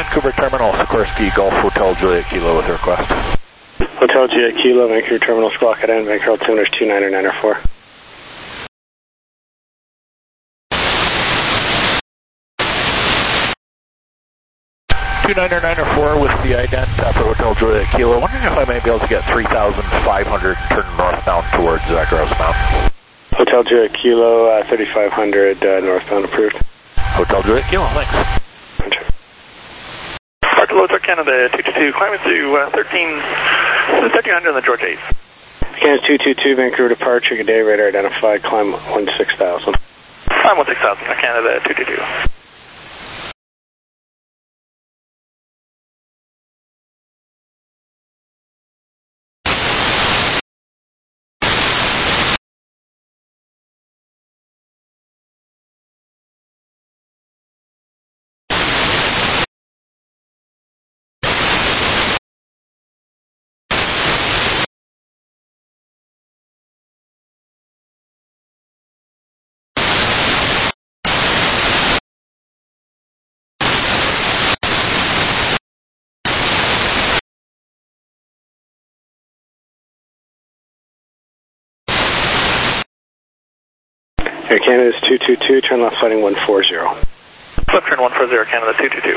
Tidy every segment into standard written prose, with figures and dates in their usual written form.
Vancouver Terminal, Sikorsky Golf Hotel Juliet Kilo with a request. Hotel Juliet Kilo, Vancouver Terminal, Squawk at N, Vancouver altimeter is 2994. With the ident for Hotel Juliet Kilo. Wondering if I may be able to get 3,500 turn northbound towards Grouse Mountain. Hotel Juliet Kilo, 3,500 northbound approved. Hotel Juliet Kilo, thanks. Parker Loads, Canada 222, climbing through 1300 on the George 8. Canada 222, Vancouver departure, good day, radar identified, climb 16,000. Climb 16,000, Canada 222. Air Canada's 222, turn left flighting 140. Left turn 140, Canada 222.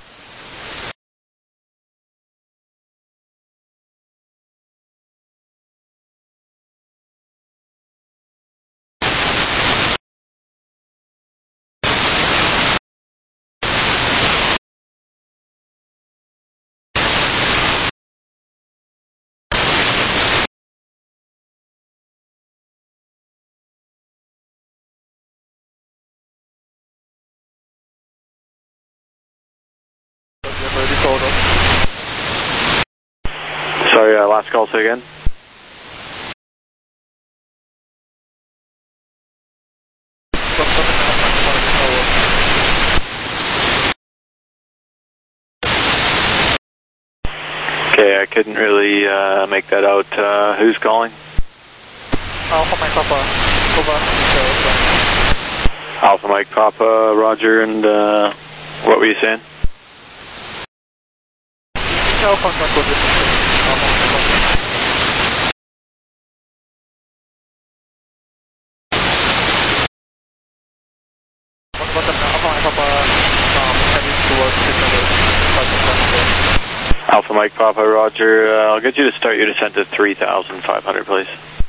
Sorry, last call, say again. Okay, I couldn't really make that out. Who's calling? Alpha Mike Papa, over. Alpha Mike Papa, Roger, and what were you saying? Alpha Mike Papa. Alpha Mike Papa, Roger. I'll get you to start your descent at 3,500, please.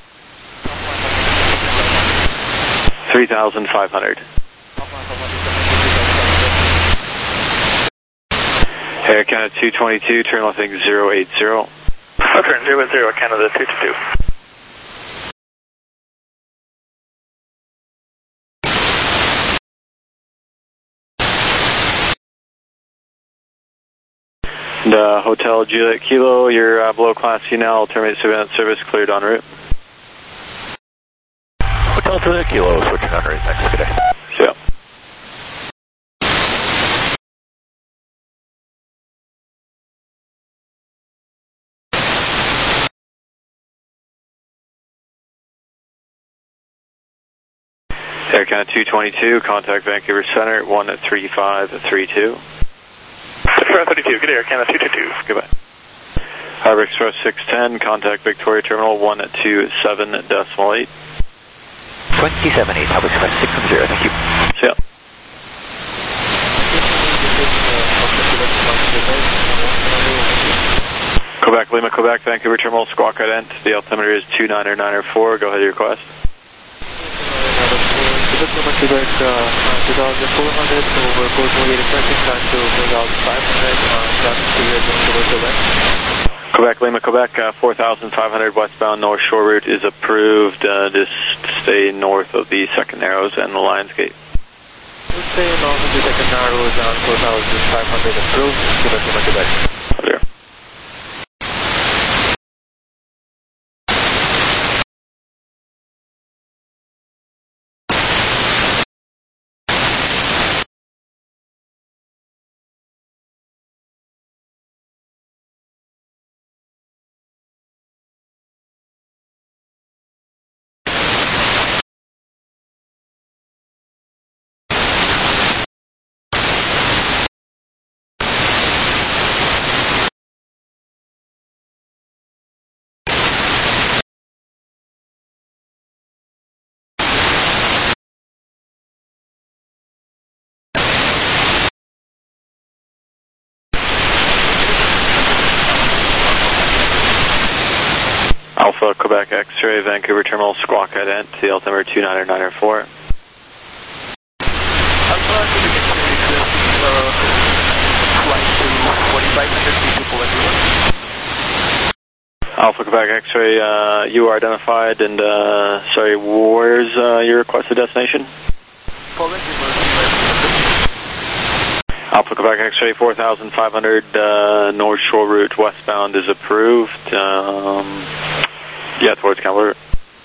3,500. Air Canada 222, turn left 080. Turn 080, Canada 222. Hotel Juliet Kilo, you're below Class C now, terminate surveillance service, cleared en route. Hotel Juliet Kilo, switching en route, thanks, good day. Yeah. Air Canada 222, contact Vancouver Center, 13532. 32, good day, Air Canada 222. Goodbye. Harbor Express 610, contact Victoria Terminal 127.8. 27.8, Harbor Express 610, thank you. See ya. Quebec, Lima, Quebec, Vancouver Terminal, Squawk Ident. The altimeter is 2994. Go ahead, your request. Quebec, 2400 over code 48 expecting time to 4,500 Quebec, Lima, Quebec, 4,500 westbound North Shore route is approved. Just stay north of the second narrows and the Lions Gate. Stay north of the second narrows and 4,500 approved. Quebec, Lima, Quebec. Clear. Alpha, Quebec X-ray, Vancouver Terminal, Squawk Ident, the altimeter 29904. Alpha, could you get me request flight to 4500 feet to Poland? Alpha, Quebec X-ray, you are identified, and sorry, where's your requested destination? Poland, Alpha, Quebec X-ray, 4500 North Shore route westbound is approved. Yeah, towards Campbell.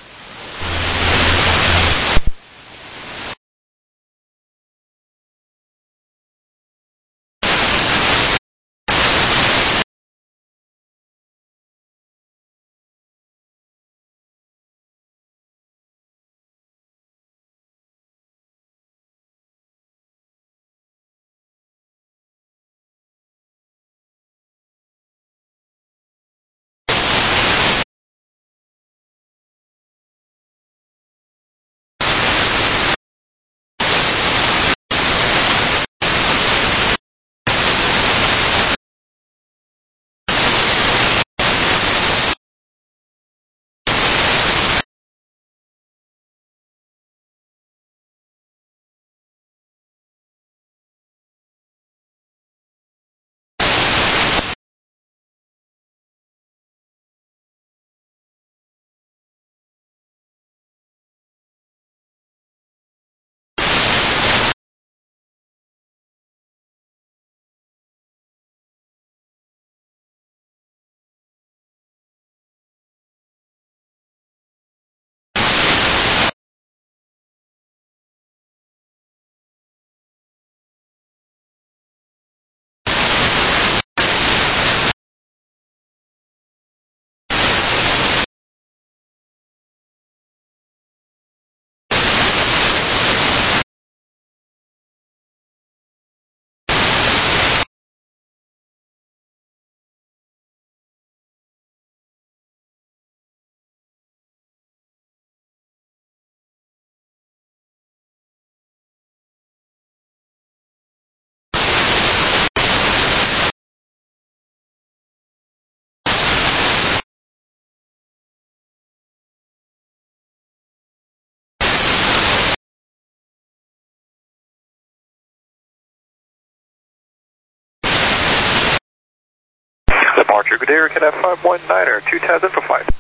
Departure, good day, Aircraft 519er, 2000 for flight.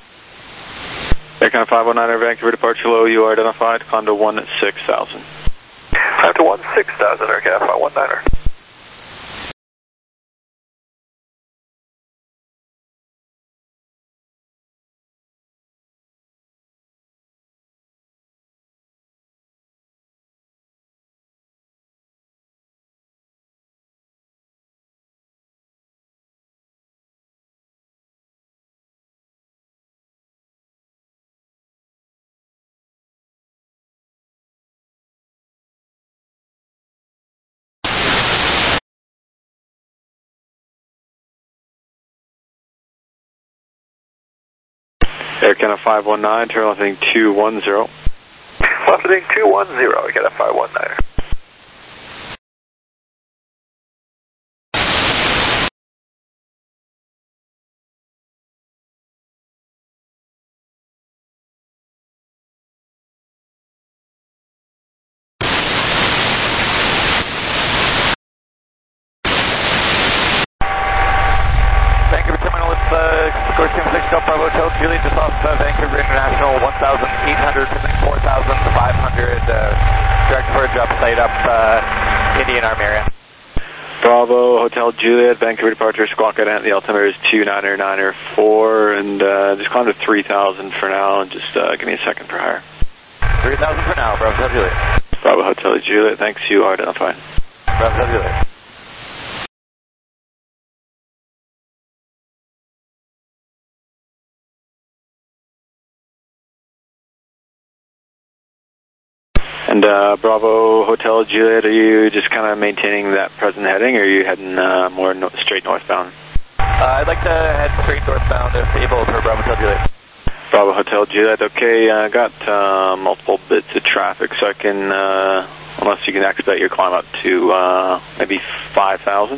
Aircraft 519er, Vancouver departure low, you are identified, climb to 16,000. Climb to 16,000, Aircraft 519er. Air Canada 519, turn left heading 210. Left heading 210, Air Canada 519er. Hotel Juliet, just off Vancouver International, 1,800, 4,500, direct for a drop site up Indian Army area. Bravo, Hotel Juliet, Vancouver departure, Squawk Ident, the altimeter is 29904, and just climb to 3,000 for now, and just give me a second for higher. 3,000 for now, Bravo Hotel Juliet. Bravo Hotel Juliet, thanks, you are identified. Bravo Hotel Juliet. And Bravo Hotel Juliet, are you just kind of maintaining that present heading, or are you heading more straight northbound? I'd like to head straight northbound if able for Bravo Hotel Juliet. Bravo Hotel Juliet, okay, I got multiple bits of traffic, so I can, unless you can expedite your climb up to maybe 5,000?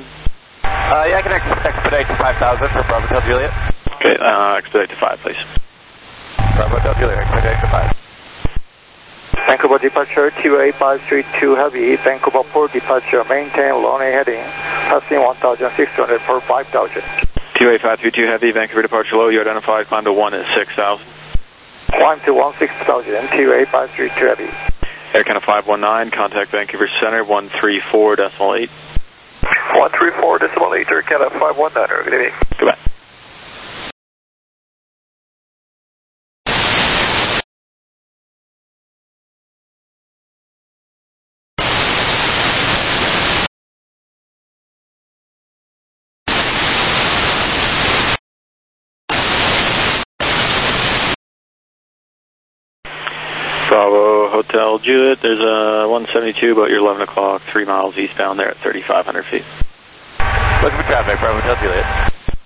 Yeah, I can expedite to 5,000 for Bravo Hotel Juliet. Okay, expedite to 5, please. Bravo Hotel Juliet, expect goodbye. Vancouver departure 28532 Heavy, Vancouver Port departure, maintain runway heading, passing 1,600 per 5,000. 28532 Heavy, Vancouver departure low, you identified, climb to 1 at 6,000. Climb to 16,000, 28532 Heavy. Air Canada 519, contact Vancouver Center, 134.8. 134.8, Air Canada 519, good evening. Goodbye. Bravo Hotel Juliet, there's a 172 about your 11 o'clock, 3 miles eastbound there at 3,500 feet. Looking for traffic, Bravo Hotel Juliet.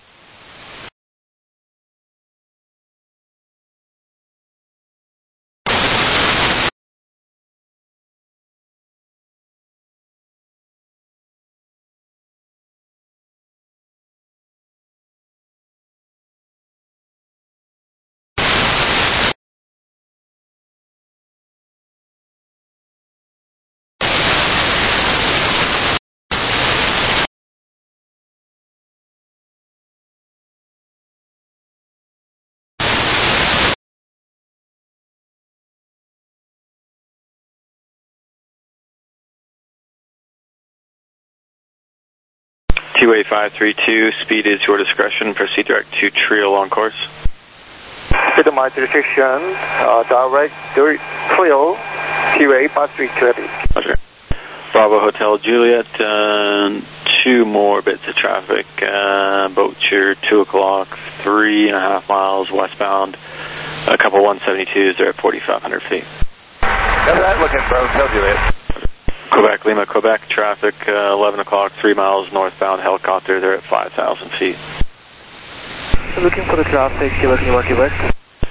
.28532, speed is your discretion, proceed direct to Trio on course. Speed my direction, direct Trio, 28532 Heavy. Okay. Bravo Hotel Juliet, 2 more bits of traffic, boat your 2 o'clock, 3.5 miles westbound, a couple 172s, they're at 4,500 feet. Cover that, looking Bravo Hotel Juliet. Quebec, Lima, Quebec, traffic, 11 o'clock, 3 miles northbound, helicopter, they're at 5,000 feet. Looking for the traffic, Quebec, Lima, Quebec.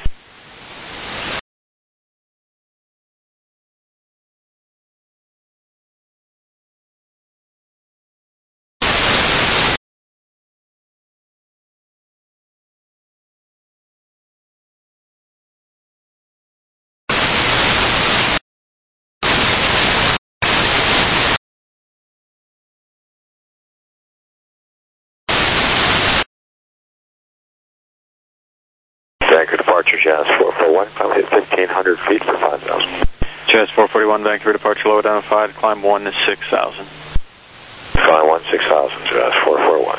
Vancouver departure, Jazz 441, climb hit 1,500 feet for 5,000. Jazz 441, Vancouver departure low identified, climb 1 to 6,000. Climb 16,000, Jazz 441.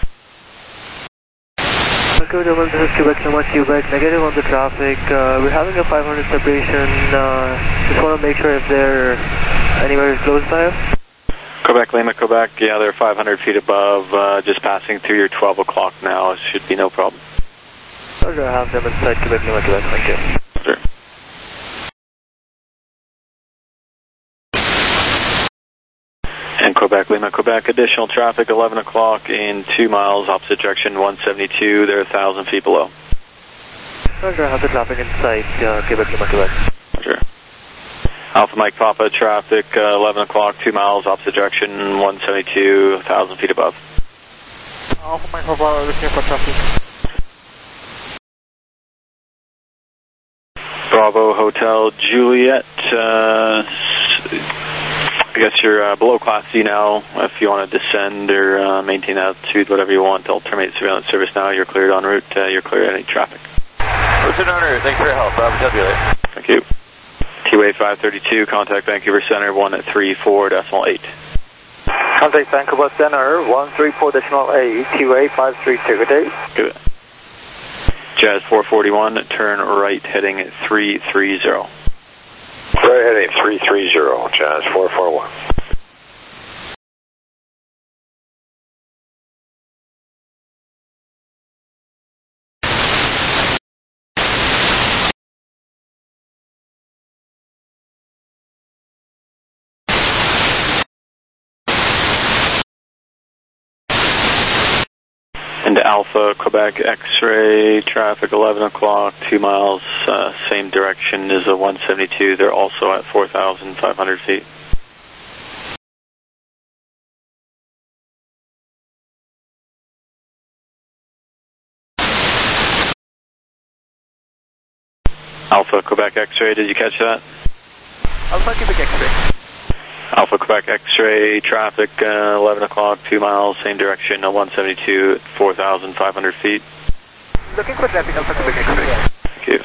Vancouver double, this is Quebec, Lima, Quebec, negative on the traffic. We're having a 500 separation, just want to make sure if they're anywhere close by us. Quebec, Lima, Quebec, yeah, they're 500 feet above, just passing through your 12 o'clock now, it should be no problem. Roger, I have them inside Quebec, Lima, Quebec, thank you. Sure. And Quebec, Lima, Quebec, additional traffic, 11 o'clock in 2 miles, opposite direction, 172, they're 1,000 feet below. Roger, I have the traffic inside Quebec, Lima, Quebec. Roger. Alpha Mike Papa, traffic, 11 o'clock, 2 miles, opposite direction, 172, 1,000 feet above. Alpha Mike Papa, looking for traffic. Bravo Hotel Juliet, I guess you're below Class C now. If you want to descend or maintain altitude, whatever you want, to terminate surveillance service now, you're cleared en route, you're clear of any traffic. Lieutenant Owner, thanks for your help, Bravo Hotel Juliet. Thank you. TWA532, contact Vancouver Center, 134.8. Contact Vancouver Center, 134.8, TWA532, good day. Good. Jazz 441, turn right heading at 330. Right heading 330, Jazz 441. Into Alpha, Quebec, X-ray, traffic 11 o'clock, 2 miles, same direction as a 172. They're also at 4,500 feet. Alpha Quebec X-ray, did you catch that? Alpha Quebec X-ray. Alpha Quebec X-ray, traffic 11 o'clock, 2 miles, same direction, 172 at 4,500 feet. Looking for traffic, Alpha Quebec X-ray. Thank you.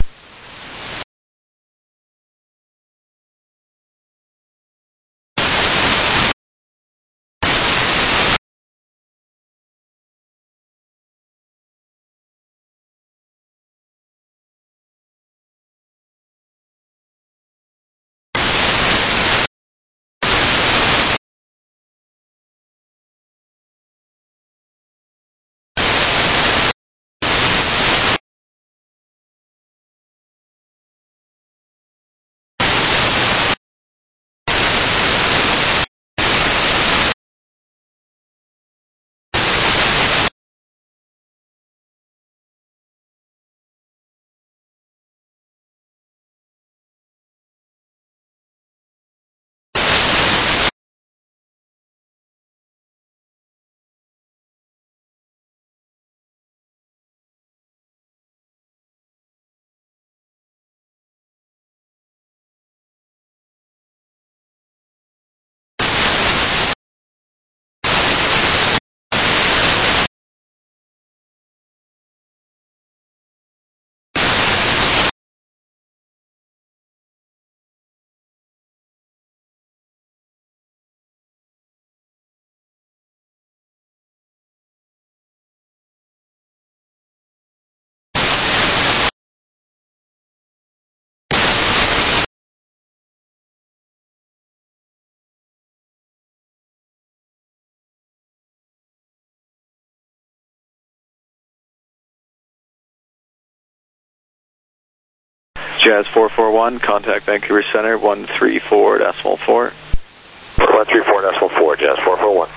Jazz 441, contact Vancouver Center, 134.4. 134.4, Jazz 441.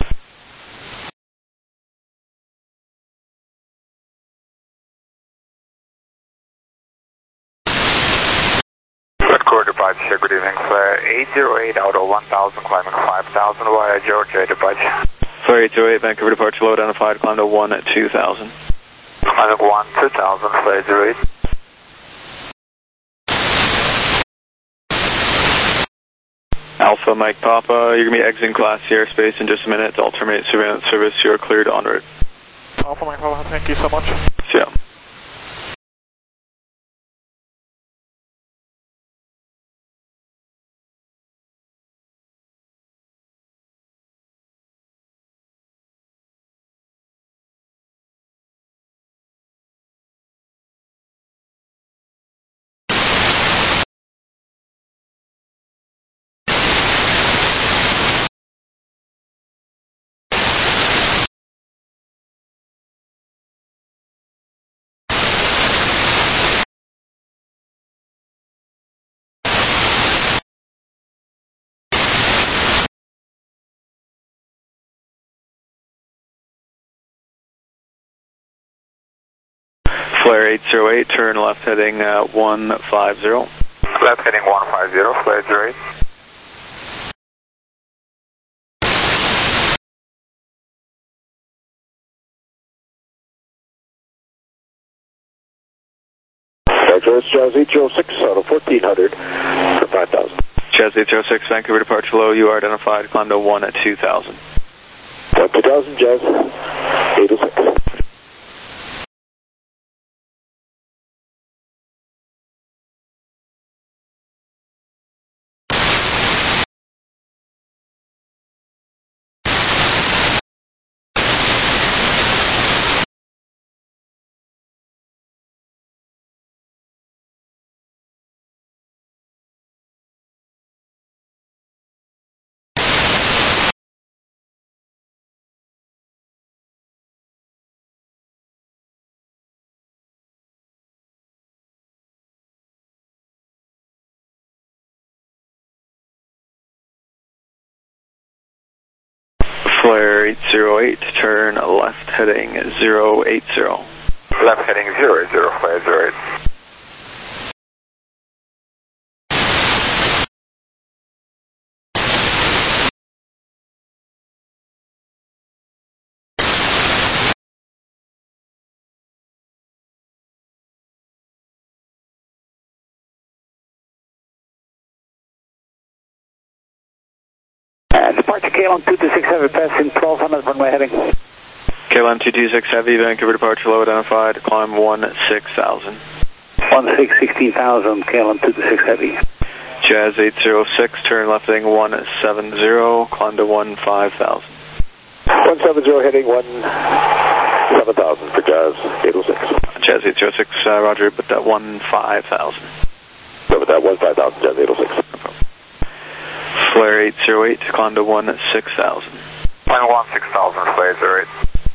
Record departure, good evening, Flare 808 out of 1000, climbing 5000 via Georgia departure. Flare 808, Vancouver departure low identified, climb to 1 at 2000. Climbing 1, 2000, Flare 808. Alpha Mike Papa, you're going to be exiting Class C airspace in just a minute. I'll terminate surveillance service. You're cleared en route. Alpha Mike Papa, thank you so much. See ya. Flare 808, turn left heading 150. Left heading 150, Flare 08. Jazz 806 out of 1400 for 5000. Jazz 806, Vancouver departure low, you are identified, climb to 1 at 2000. 2000, Jazz 806. Flare 808, turn left heading 080. Left heading 080, Flare 08. Departure KLM 226 Heavy, passing 1200 runway heading. KLM 226 Heavy, Vancouver departure low identified, climb 16,000. 16,000, KLM 226 Heavy. Jazz 806, turn left heading 170, climb to 15,000. 170 heading 17,000 for Jazz 806. Jazz 806, roger, but that 15,000. So with that 15,000, Jazz 806. No problem. Flare 808, climb to 16,000. Final 16,000, Flare 808.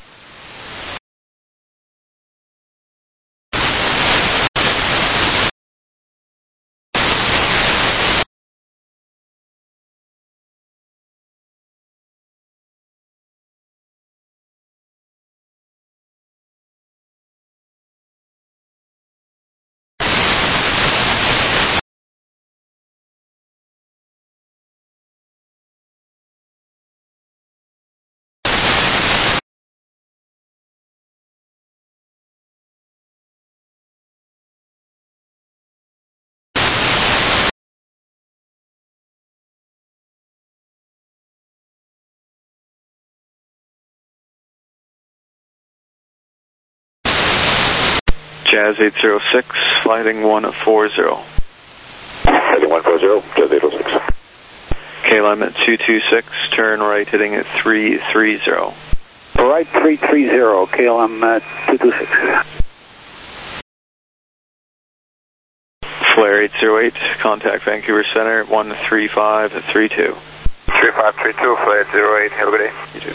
Jazz 806, flighting 140. Heading 140, Jazz 806. KLM at 226, turn right heading at 330. Right 330, KLM 226. Flare 808, contact Vancouver Center 13532. 3532, Flare 808, have a good day. You too.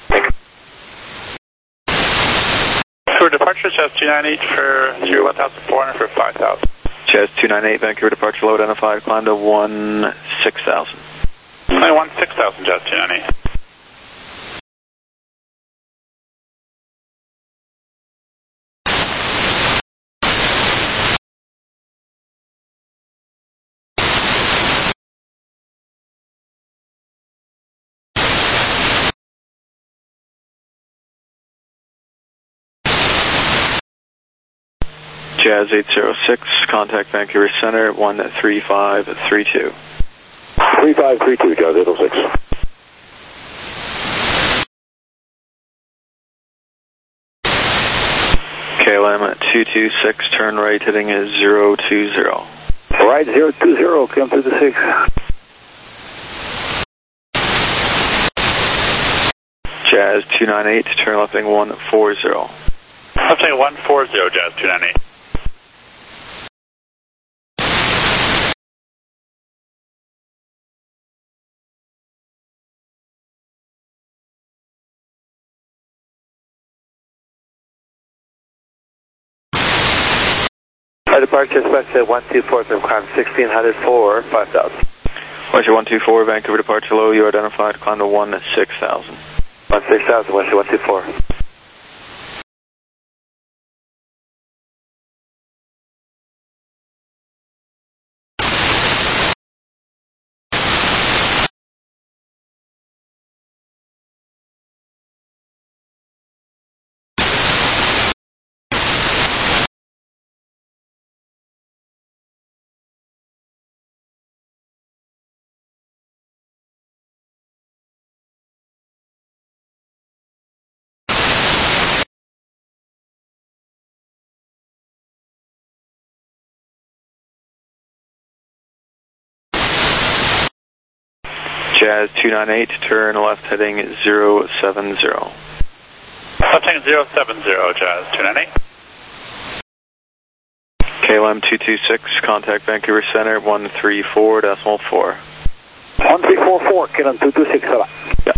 For departure, Jazz 298 for 1,400 for 5,000. Jazz 298, Vancouver departure low identified, climb to 16,000. 16,000, Jazz 298. Jazz 806, contact Vancouver Center 13532. 3532, Jazz 806. KLM at 226, turn right heading is 020. Right 020, KLM 226. Jazz 298, turn left heading 140. I'm saying 140, Jazz 298. Departure West 124, climb 1600 for 5,000. West 124, Vancouver departure low, you identified, climb to 16,000. 16,000, West 124. Jazz 298, turn left heading 070. I'm saying 070, Jazz 298. KLM 226, contact Vancouver Center 134.4. 1344, KLM 226, hello. Yeah.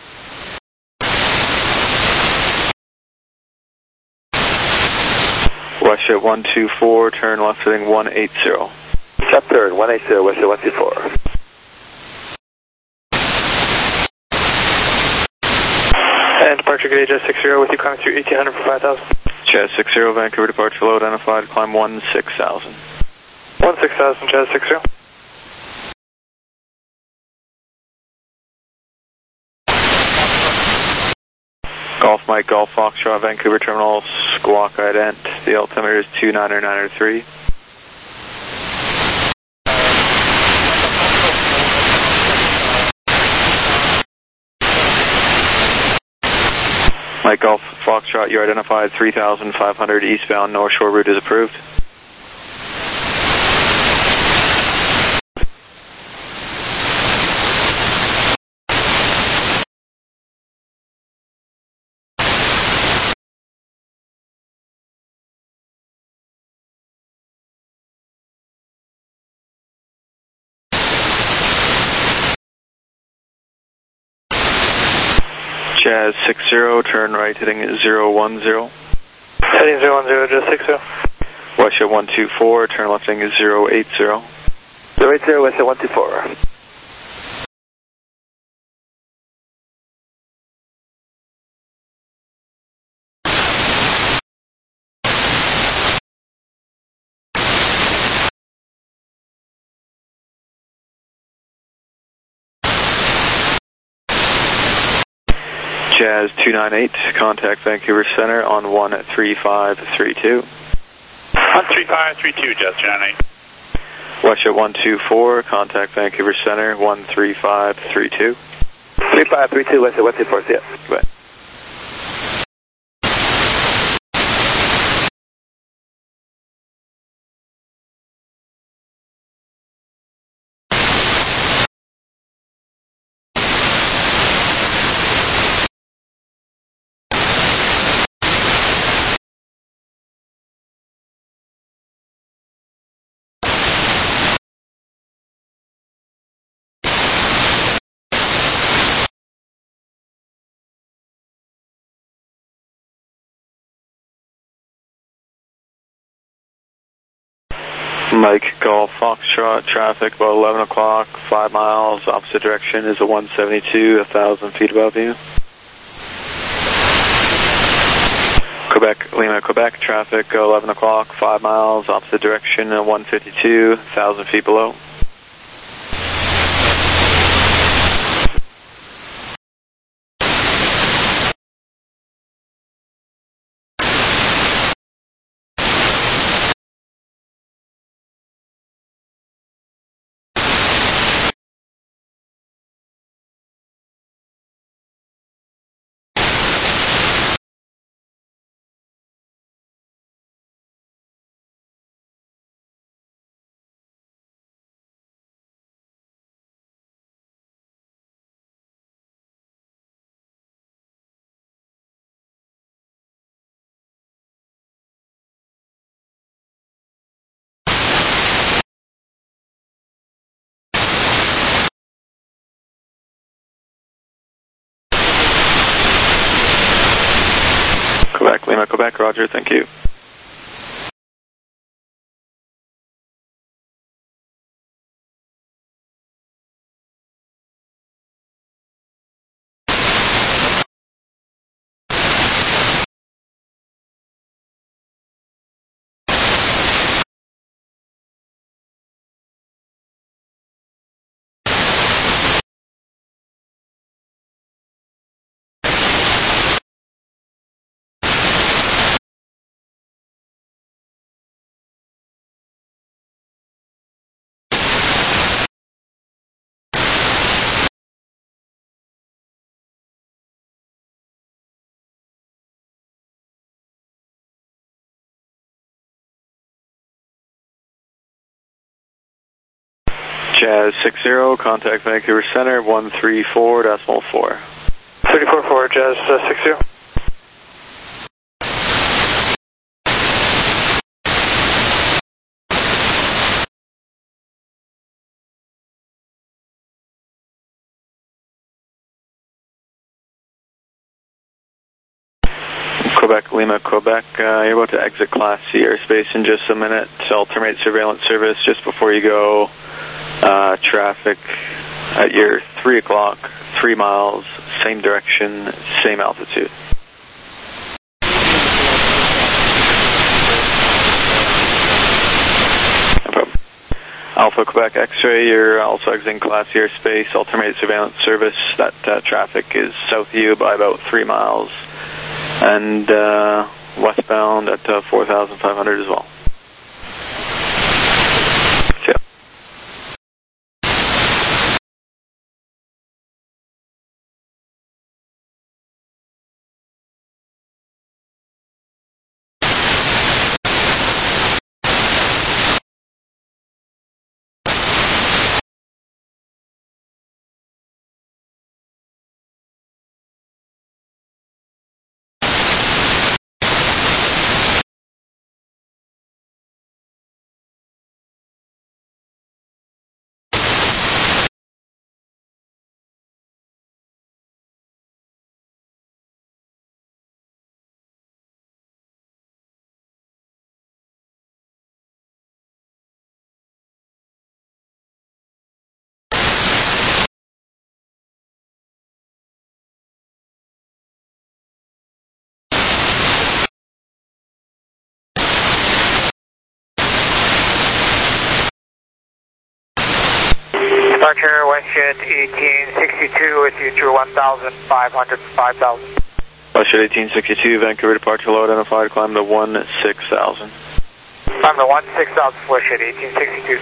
Westjet 124, turn left heading 180. Left turn 180, Westjet 124. And departure gauge Jazz 60 with you, climbing through 1800 for 5,000. Jazz 60, Vancouver departure low identified, climb 16,000. 16,000, Jazz 60. Golf Mike, Golf Foxtrot, Vancouver Terminal, squawk ident. The altimeter is 29993. Mike Golf Foxtrot, you identified 3,500 eastbound North Shore route is approved. Jazz 60, turn right heading 010. Heading 010, Jazz 60. Westjet 124, turn left heading 080. 080, Westjet 124. Jazz 298, contact Vancouver Center on 13532. 13532, Jazz 298. Westjet 124, contact Vancouver Center 13532. 3532, Westjet 124, see ya. Goodbye. Mike Golf Foxtrot, traffic about 11 o'clock, 5 miles, opposite direction is a 172, 1,000 feet above you. Quebec, Lima, Quebec, traffic 11 o'clock, 5 miles, opposite direction, 152, 1,000 feet below. Quebec, Lima, Quebec, roger, thank you. Jazz 60, contact Vancouver Center 134.4. 34-4, Jazz 60. Quebec, Lima, Quebec, you're about to exit Class C airspace in just a minute. I'll terminate surveillance service just before you go. Traffic at your 3 o'clock, 3 miles, same direction, same altitude. No problem. Alpha Quebec X-ray, you're also exiting Class C airspace. I'll terminate surveillance service. That traffic is south of you by about 3 miles. And westbound at 4,500 as well. Departure WestJet 1862 with you through 1,500 to 5,000. WestJet 1862, Vancouver departure low identified, climb to 16,000. Climb to 16,000 WestJet 1862.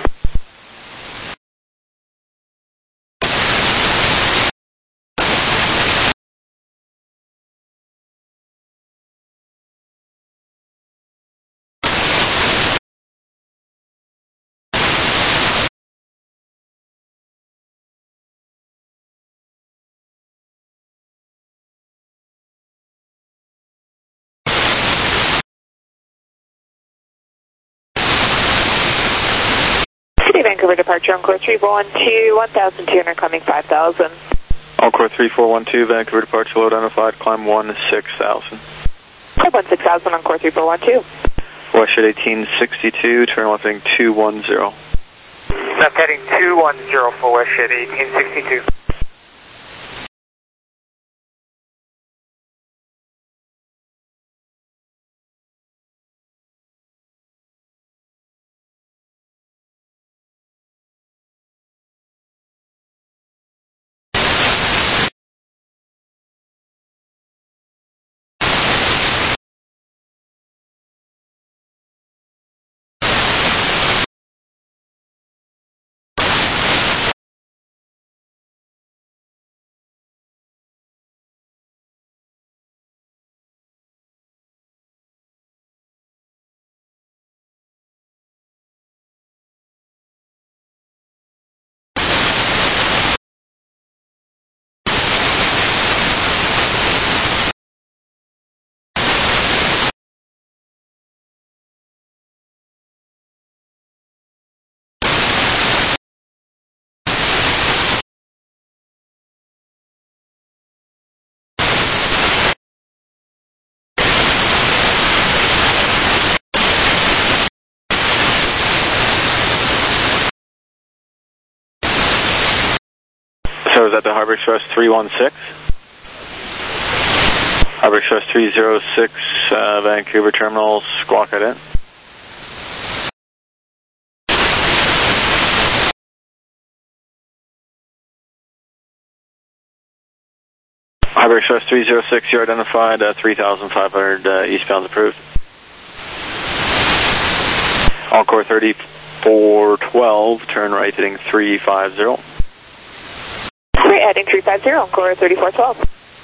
Vancouver departure, Encore 3412, 1,200, climbing 5,000. Encore 3412, Vancouver departure low identified, climb 16,000. Climb 16,000, Encore 3412. WestJet 1862, turn left heading 210. Left heading 210 for WestJet 1862. So is that the Harbor Express 316? Harbor Express 306, Vancouver Terminal, squawk it in. Harbor Express 306, you're identified, 3,500 eastbound approved. Encore 3412, turn right heading 350. Right heading 350, Encore 3412.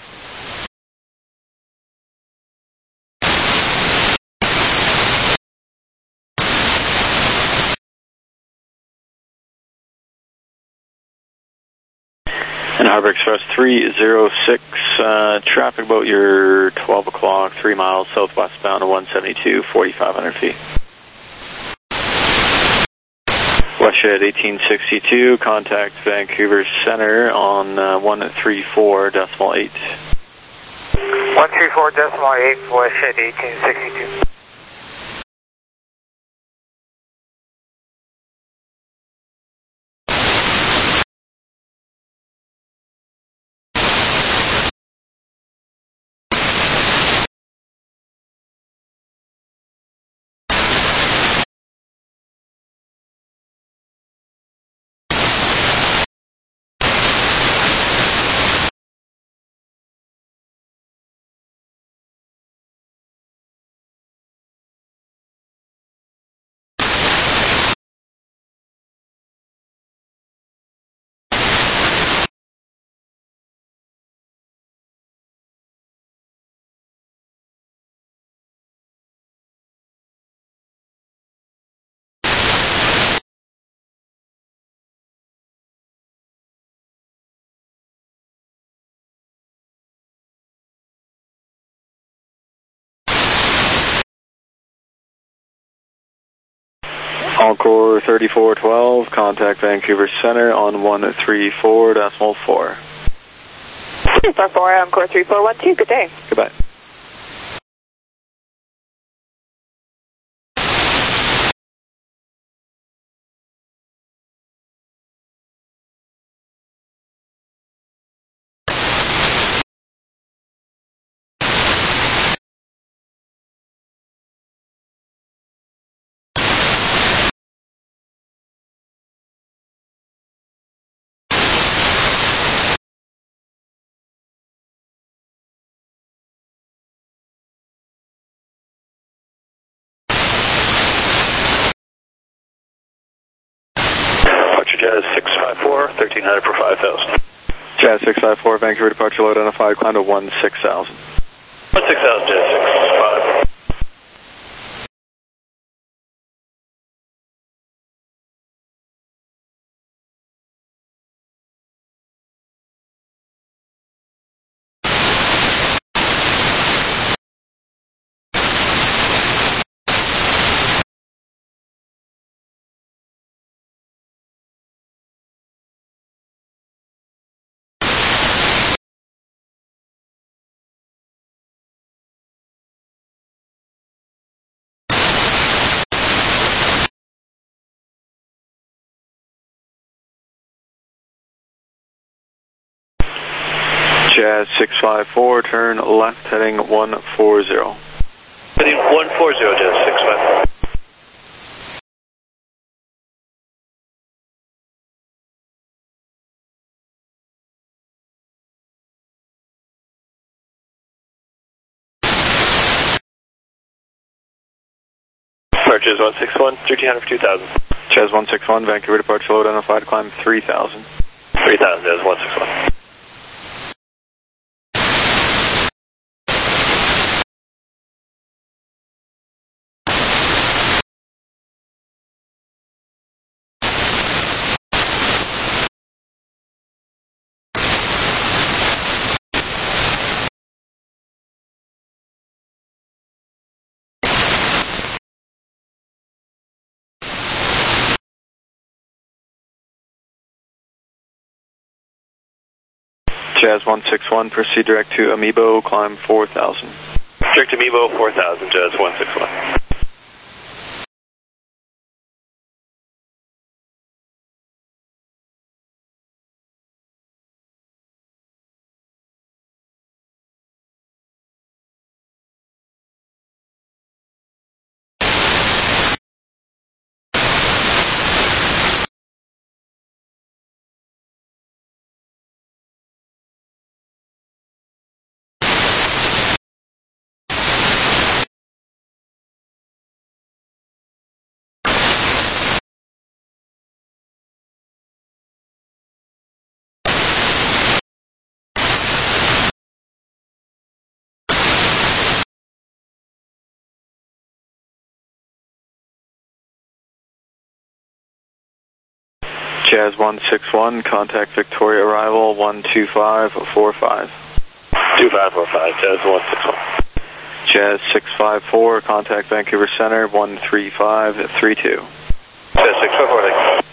And Harbor Express 306, traffic about your 12 o'clock, 3 miles southwestbound to 172, 4,500 feet. WestJet 1862, contact Vancouver Center on 134.8. 134.8 for WestJet 1862. Encore 3412, contact Vancouver Center on 134.4. 344, Encore 3412, good day. Goodbye. 1300 for 5,000. Jazz 654, Vancouver departure load identified, climb to 16,000. 16,000, Jazz 655. Jazz 654, turn left heading 140. Heading 140, Jazz 654. Jazz 161, 1300 for 2,000. Jazz 161, Vancouver departure load identified, climb 3,000. 3,000, Jazz 161. Jazz 161, proceed direct to Amiibo, climb 4,000. Direct to Amiibo, 4,000, Jazz 161. Jazz 161, contact Victoria arrival 12545. 2545, Jazz 161. Jazz 654, contact Vancouver Center 13532. Jazz 654,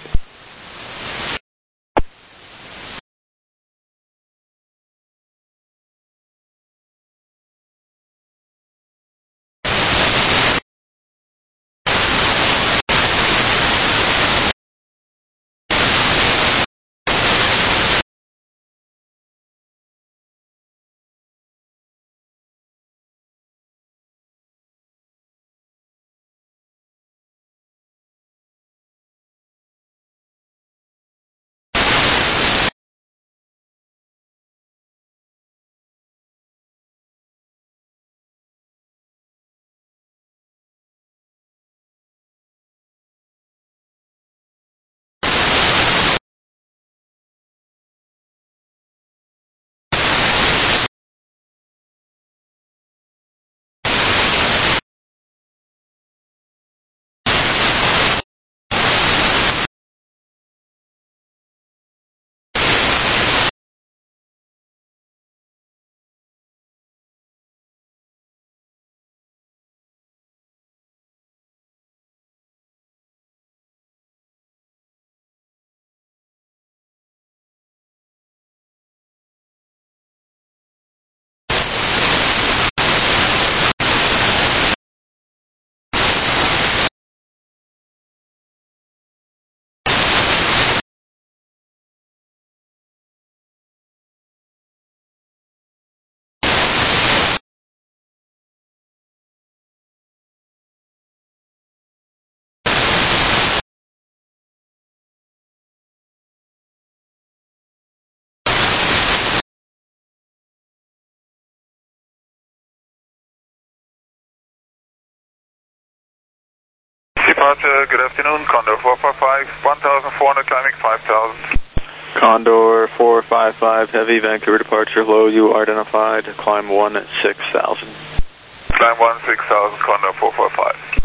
Departure, good afternoon, Condor 455, 1,400 climbing 5,000. Condor 455 Heavy, Vancouver departure, low, you are identified, climb 16,000. Climb 16,000, Condor 455.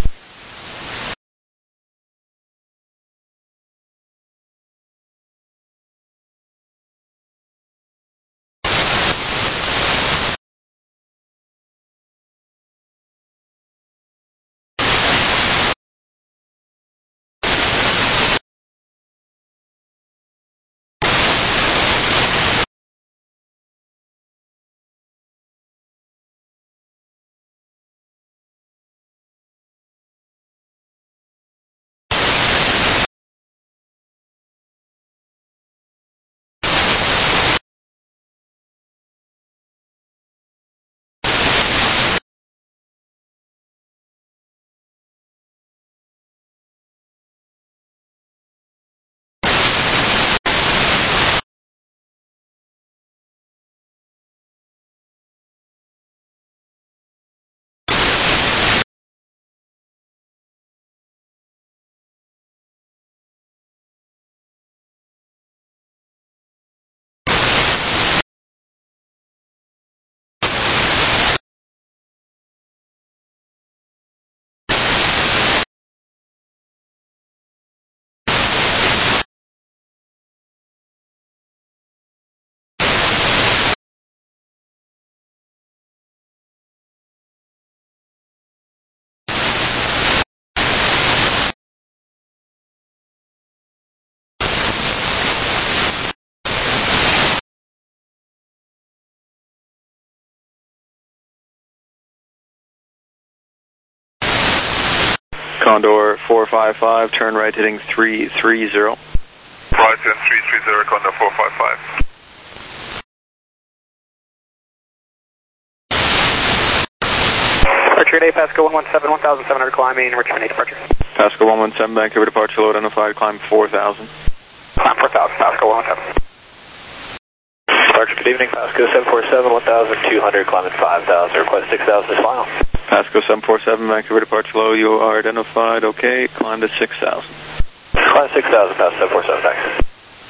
Condor 455, turn right heading 330. Right, then 330, Condor 455. Departure today, Pasco 117, 1,700 climbing, return to departure. Pasco 117, Vancouver departure, low, identified, climb 4,000. Climb 4,000, Pasco 117. Departure, good evening, Pasco 747, 1,200, climbing 5,000, request 6,000 is final. Pasco 747, Vancouver departure, low, you are identified, okay, climb to 6,000. Climb 6,000, Pasco 747, thanks.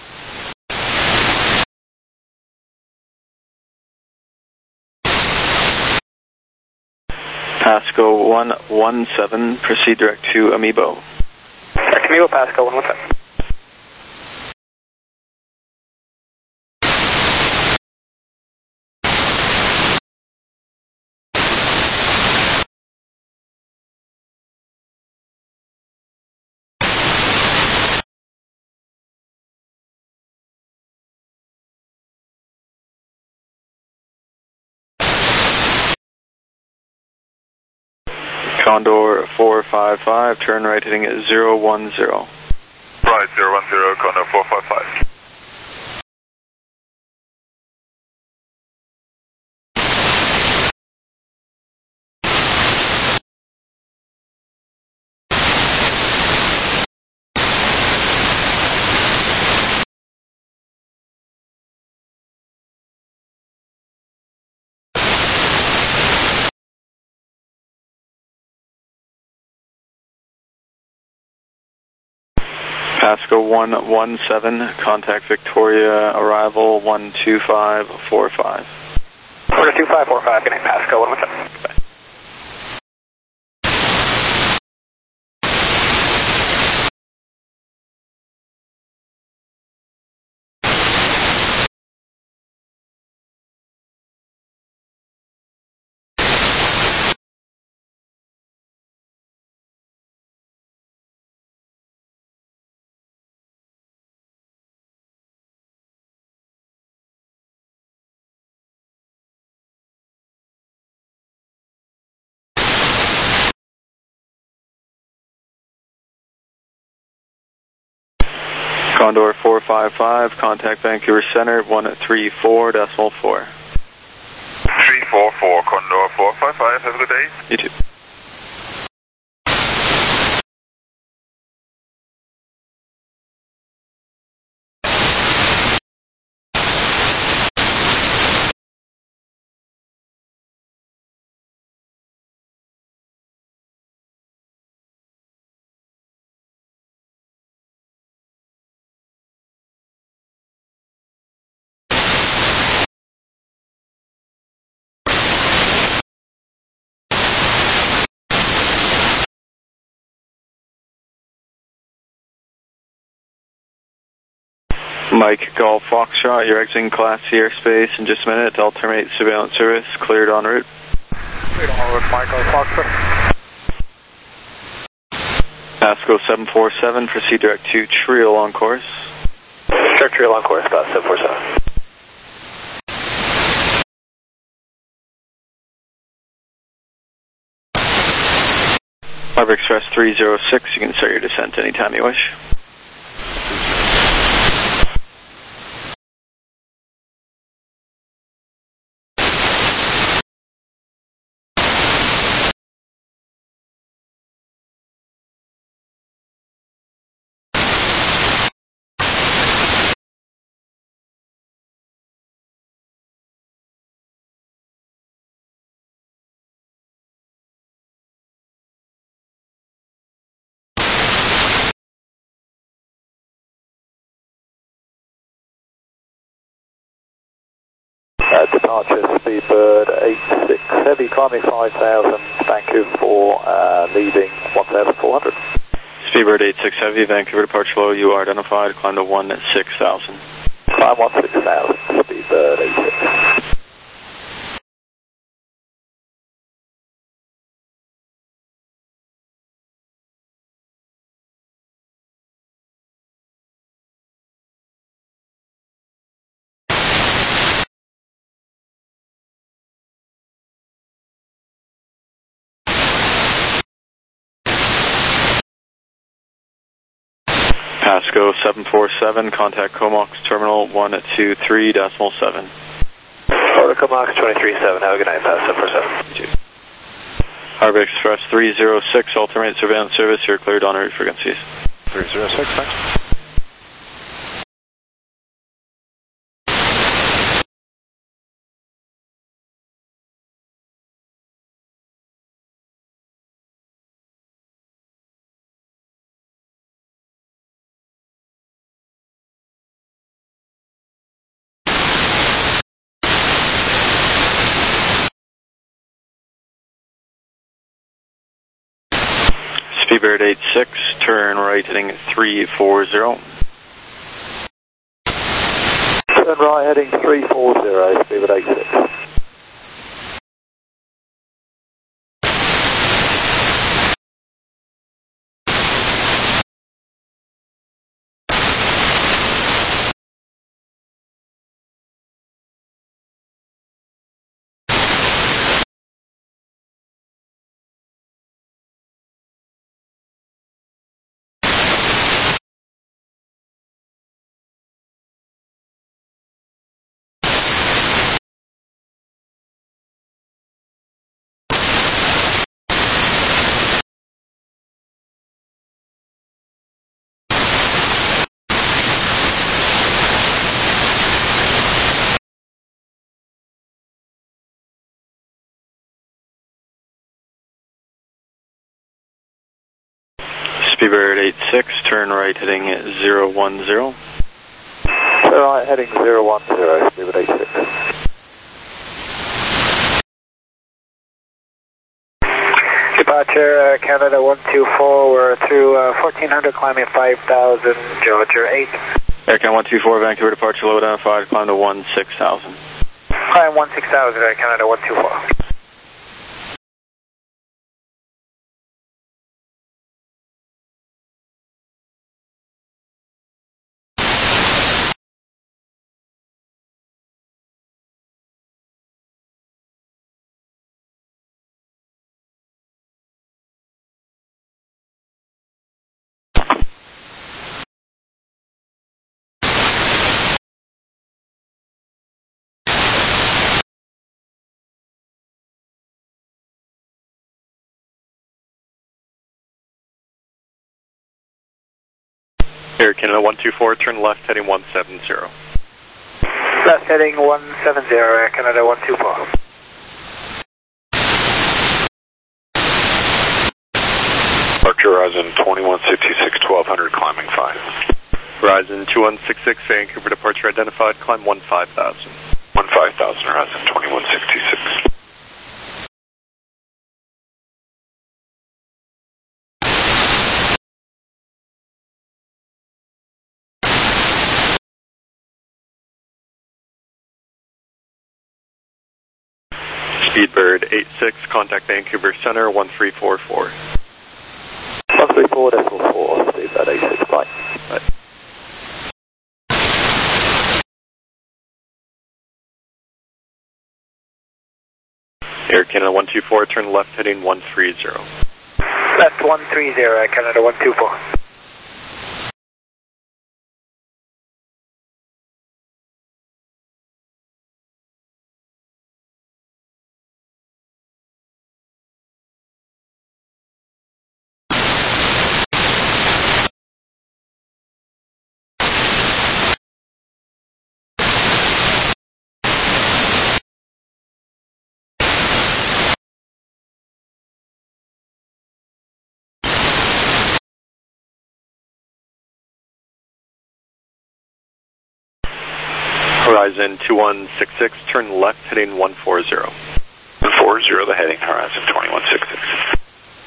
Pasco 117, proceed direct to Amiibo. Direct to Amiibo, Pasco 117. Condor 455, turn right heading 010. Right, 010, Condor 455. Pasco 117, contact Victoria, arrival 12545. 12545, good night, Pasco 117. Condor 455, contact Vancouver Center 134.4. 344, Condor 455, have a good day. You too. Mike Golf Foxtrot, you're exiting Class C airspace in just a minute. Delta terminate surveillance service, cleared en route. Cleared en route, Mike Golf Foxtrot. Pasco 747, proceed direct to Trio on course. Direct Trio on course, about 747. Harbor Express 306, you can start your descent anytime you wish. Departure Speedbird 86 Heavy, climbing 5,000, Vancouver 4, leaving 1,400. Speedbird 86 Heavy, Vancouver departure low, you are identified, climb to 16,000. Climb 16,000, Speedbird 86. Pasco 747, contact Comox Terminal 123.7. Florida Comox 237, have a good night, Pasco 747. Harbor Express 306, alternate surveillance service, you're cleared en route frequencies. 306, thanks. Speedbird 86, turn right heading 340. Turn right heading 340, Speedbird 86. Speedbird 86, turn right heading 010. Turn right heading 010, Speedbird 86. Departure Canada 124, we're through 1400, climbing 5,000, Georgia 8. Aircam 124, Vancouver departure low identified, climb to 16,000. Climb 16,000, Canada 124. Air Canada 124, turn left heading 170. Left heading 170, Air Canada 124. Departure Horizon 2166, 1200, climbing 5. Horizon 2166, Vancouver departure identified, climb 15,000. 15,000, Horizon 2166. Speedbird 86, contact Vancouver Center 1344. 134.4, Speedbird 86, bye. Bye. Air Canada 124, turn left heading 130. Left 130, Air Canada 124. Horizon 2166, turn left heading 140. 140, the heading, Horizon 2166.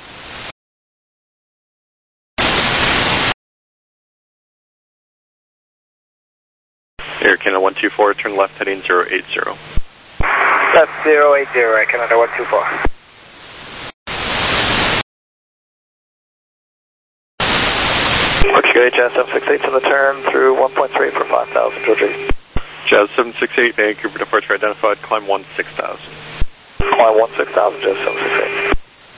Air Canada 124, turn left heading 080. That's 080, Air Canada 124. Mercury Jazz 768 to the turn through 1.3 for 5,000, Georgia. Jazz 768, Vancouver departure identified, climb 16,000. Climb 16,000, Jazz 768.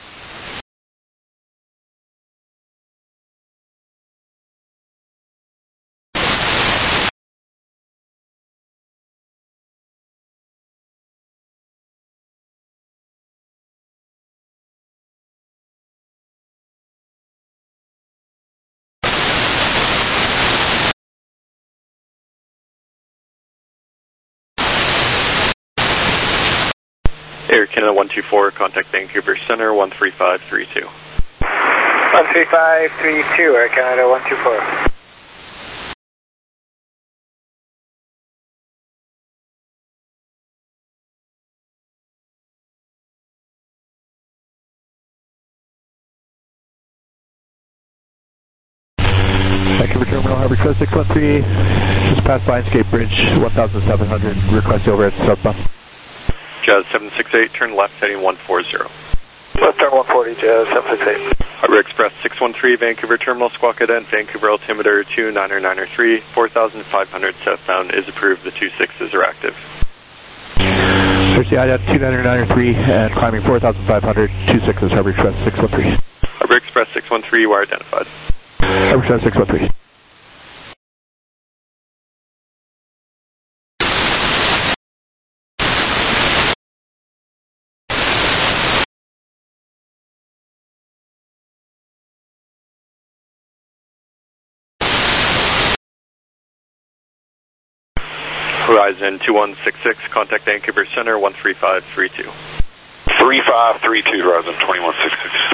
Air Canada 124, contact Vancouver Center 13532. 13532, Air Canada 124. Vancouver Terminal, Harbor Express 613, just past Lionsgate Bridge, 1,700, request overhead southbound. Jazz 768, turn left heading 140. Left turn 140, Jazz 768. Harbor Express 613, Vancouver Terminal, Squawk Ident, Vancouver altimeter 29903, 4,500 southbound is approved, the 26s are active. There's the IDET 29903 and climbing 4,500, 26s, Harbor Express 613. Harbor Express 613, you are identified. Harbor Express 613. Horizon 2166, contact Vancouver Center 13532. 3532, Horizon 2166.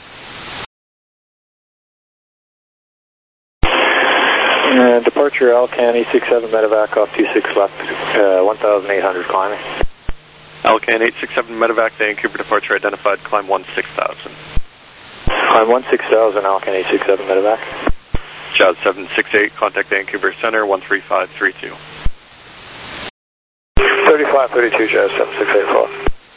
Departure Alcan E67 medevac off 26 left, 1,800 climbing. Alcan 867 medevac, Vancouver departure identified, climb 16,000. Climb 16,000, Alcan 867 medevac. Jazz 768, contact Vancouver Center 13532. 3532, Jazz 768 4.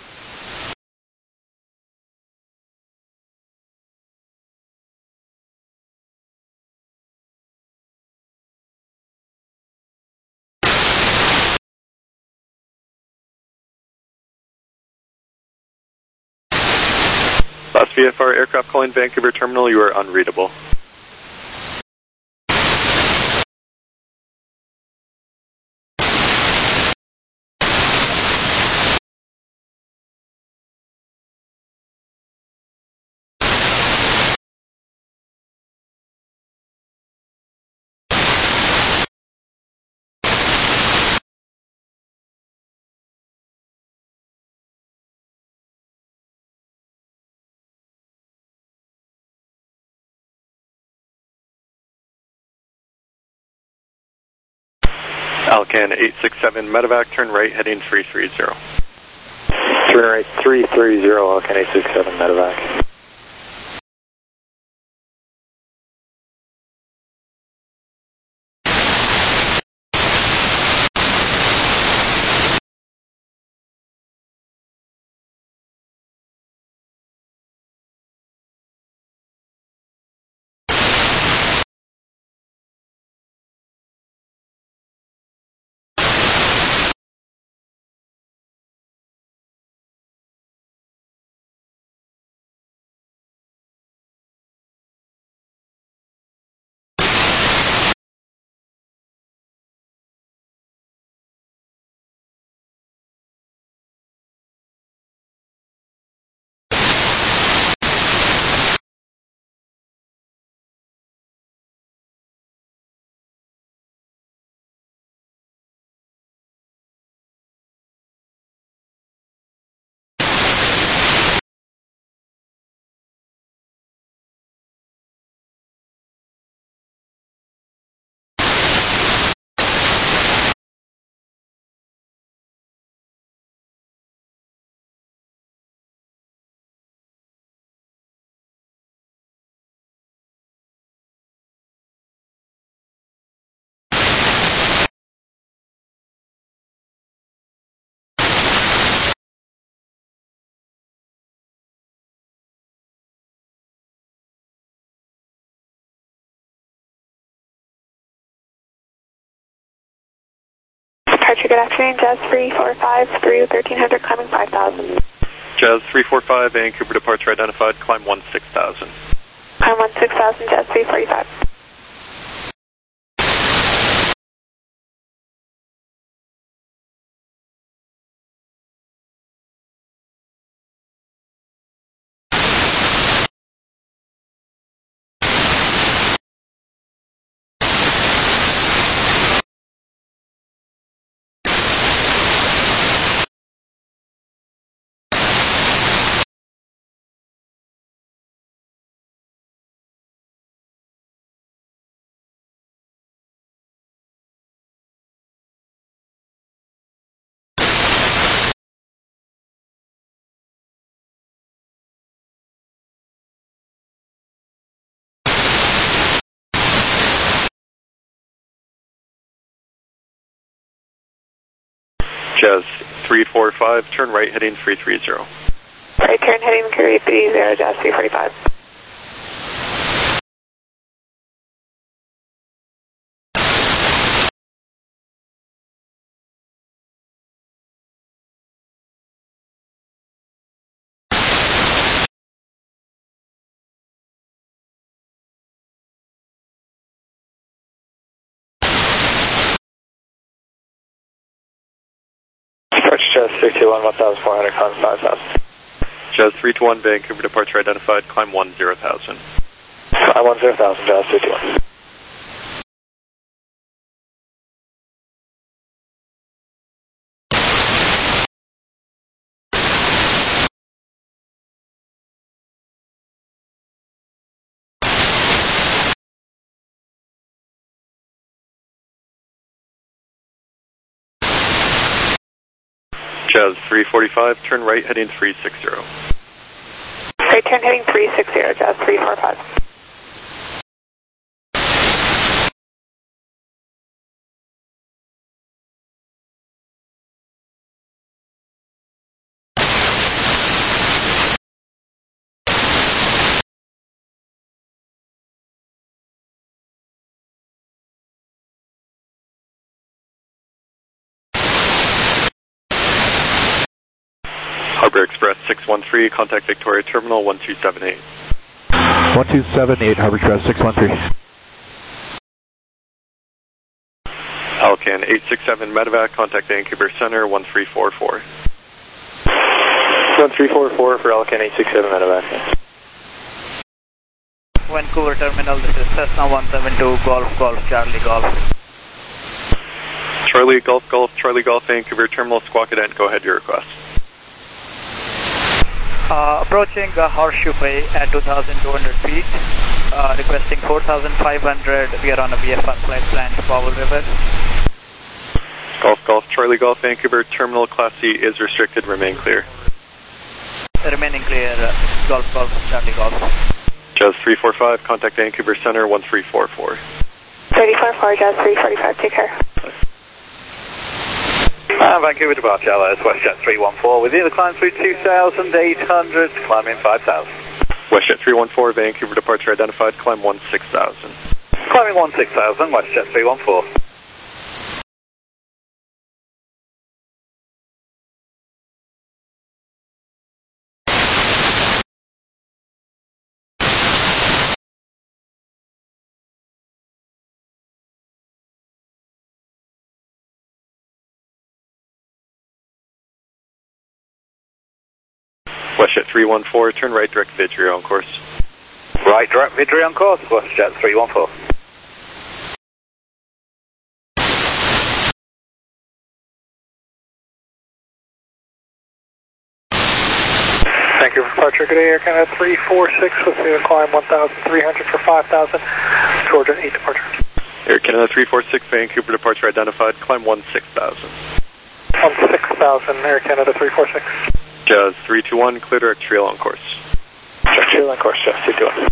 Last VFR aircraft calling Vancouver Terminal, you are unreadable. Alcan 867 medevac, turn right heading 330. Turn right 330, Alcan 867 medevac. Departure, good afternoon. Jazz 345 through 1300, climbing 5000. Jazz 345, Vancouver departure identified, climb 16,000. Climb 16,000, Jazz 345. Jazz 345, turn right heading 330. Right turn heading 330, Jazz 345. Jazz 321, 1400, climb 5000. Jazz 321, Vancouver departure identified, climb 10,000. Climb 10,000, Jazz 321. Jazz 345, turn right heading 360. Right turn heading 360, Jazz 345. Harbor Express 613, contact Victoria Terminal 1278. 1278, Harbor Express 613. Alcan 867 Medevac, contact Vancouver Center 1344. 1344 for Alcan 867 Medevac. Vancouver Terminal, this is Cessna 172, Golf, Golf, Charlie, Golf. Charlie, Golf, Golf, Charlie, Golf, Vancouver Terminal, Squawk Cadet, go ahead, your request. Approaching Horseshoe Bay at 2,200 feet, requesting 4,500. We are on a VFR flight plan to Powell River. Golf, Golf, Charlie, Golf, Vancouver Terminal, Class C is restricted, remain clear. Remaining clear, Golf, Golf, Charlie, Golf. Jazz 345, contact Vancouver Center 1344. 344, Jazz 345, take care. Vancouver departure, LS WestJet 314, with you to climb through 2,800, climbing 5,000. WestJet 314, Vancouver departure identified, climb 16,000. Climbing 16,000, WestJet 314. WestJet 314, turn right direct Vidrio on course. Right direct Vidrio on course, WestJet 314. Vancouver departure, good day, Air Canada 346 with the climb 1,300 for 5,000, Georgia 8 departure. Air Canada 346, Vancouver departure identified, climb 16,000. 16,000, Air Canada 346. Jazz 321, clear direct trail on course. Direct trail on course, Jazz 321.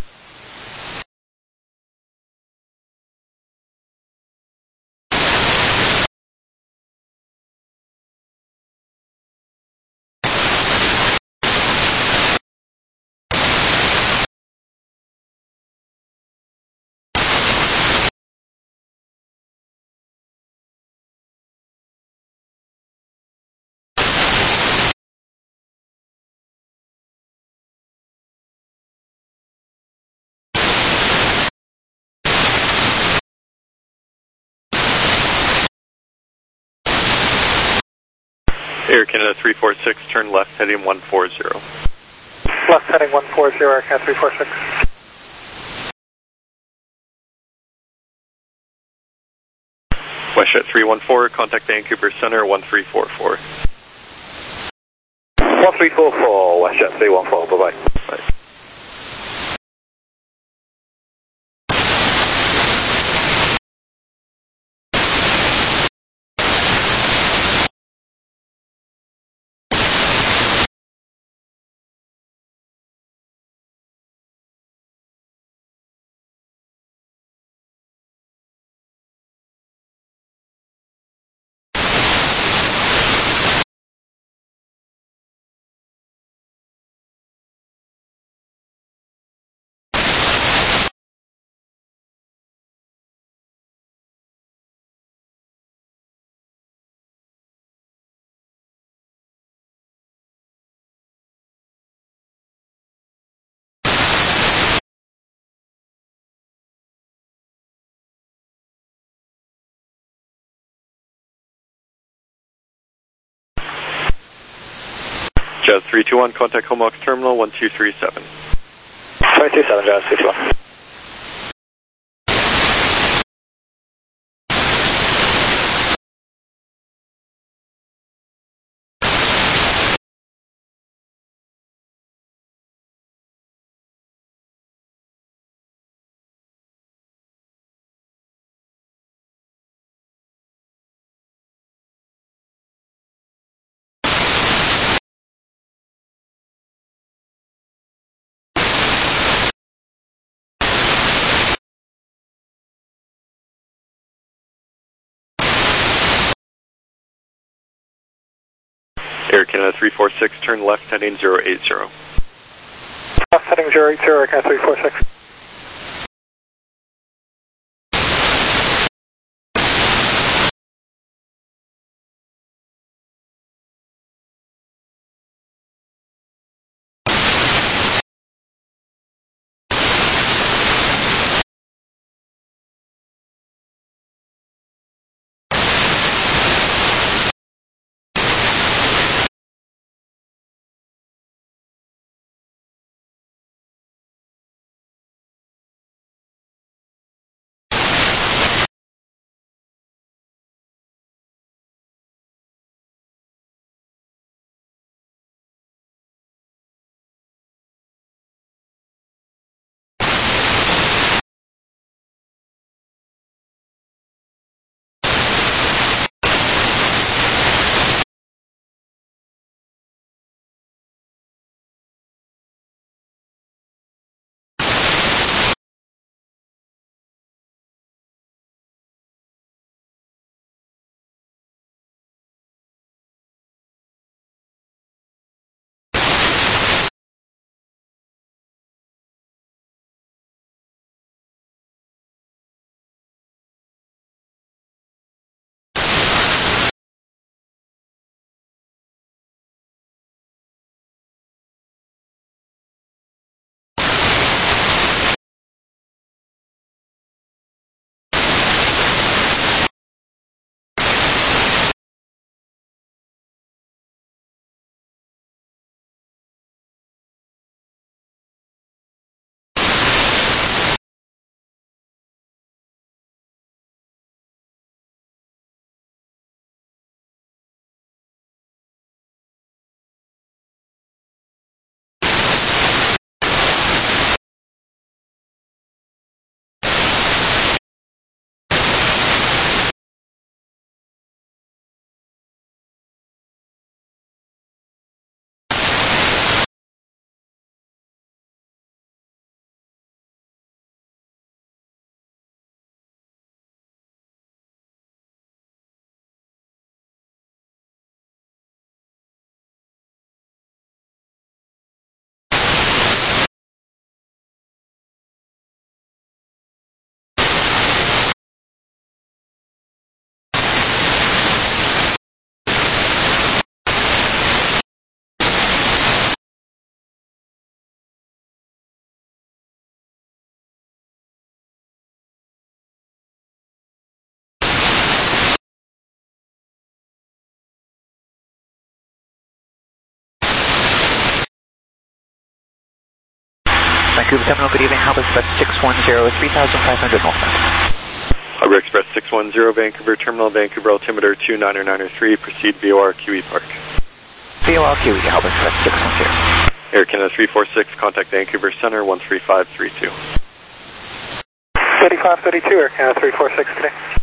Air Canada 346, turn left heading 140. Left heading 140, Air Canada 346. WestJet 314, contact Vancouver Center 1344. 1344, WestJet 314, bye-bye. Bye. Jazz 321, contact Comox Terminal 1237. 227, Jazz 321. Air Canada 346, turn left heading 080. Left heading 080, Air Canada 346. Vancouver Terminal, good evening. Hub Express 610, 3,500 northbound. Harbor Express 610, Vancouver Terminal, Vancouver altimeter 29993, proceed VOR QE Park. VOR QE, Hub Express 610. Air Canada 346, contact Vancouver Center 13532. 3532, Air Canada 346 today.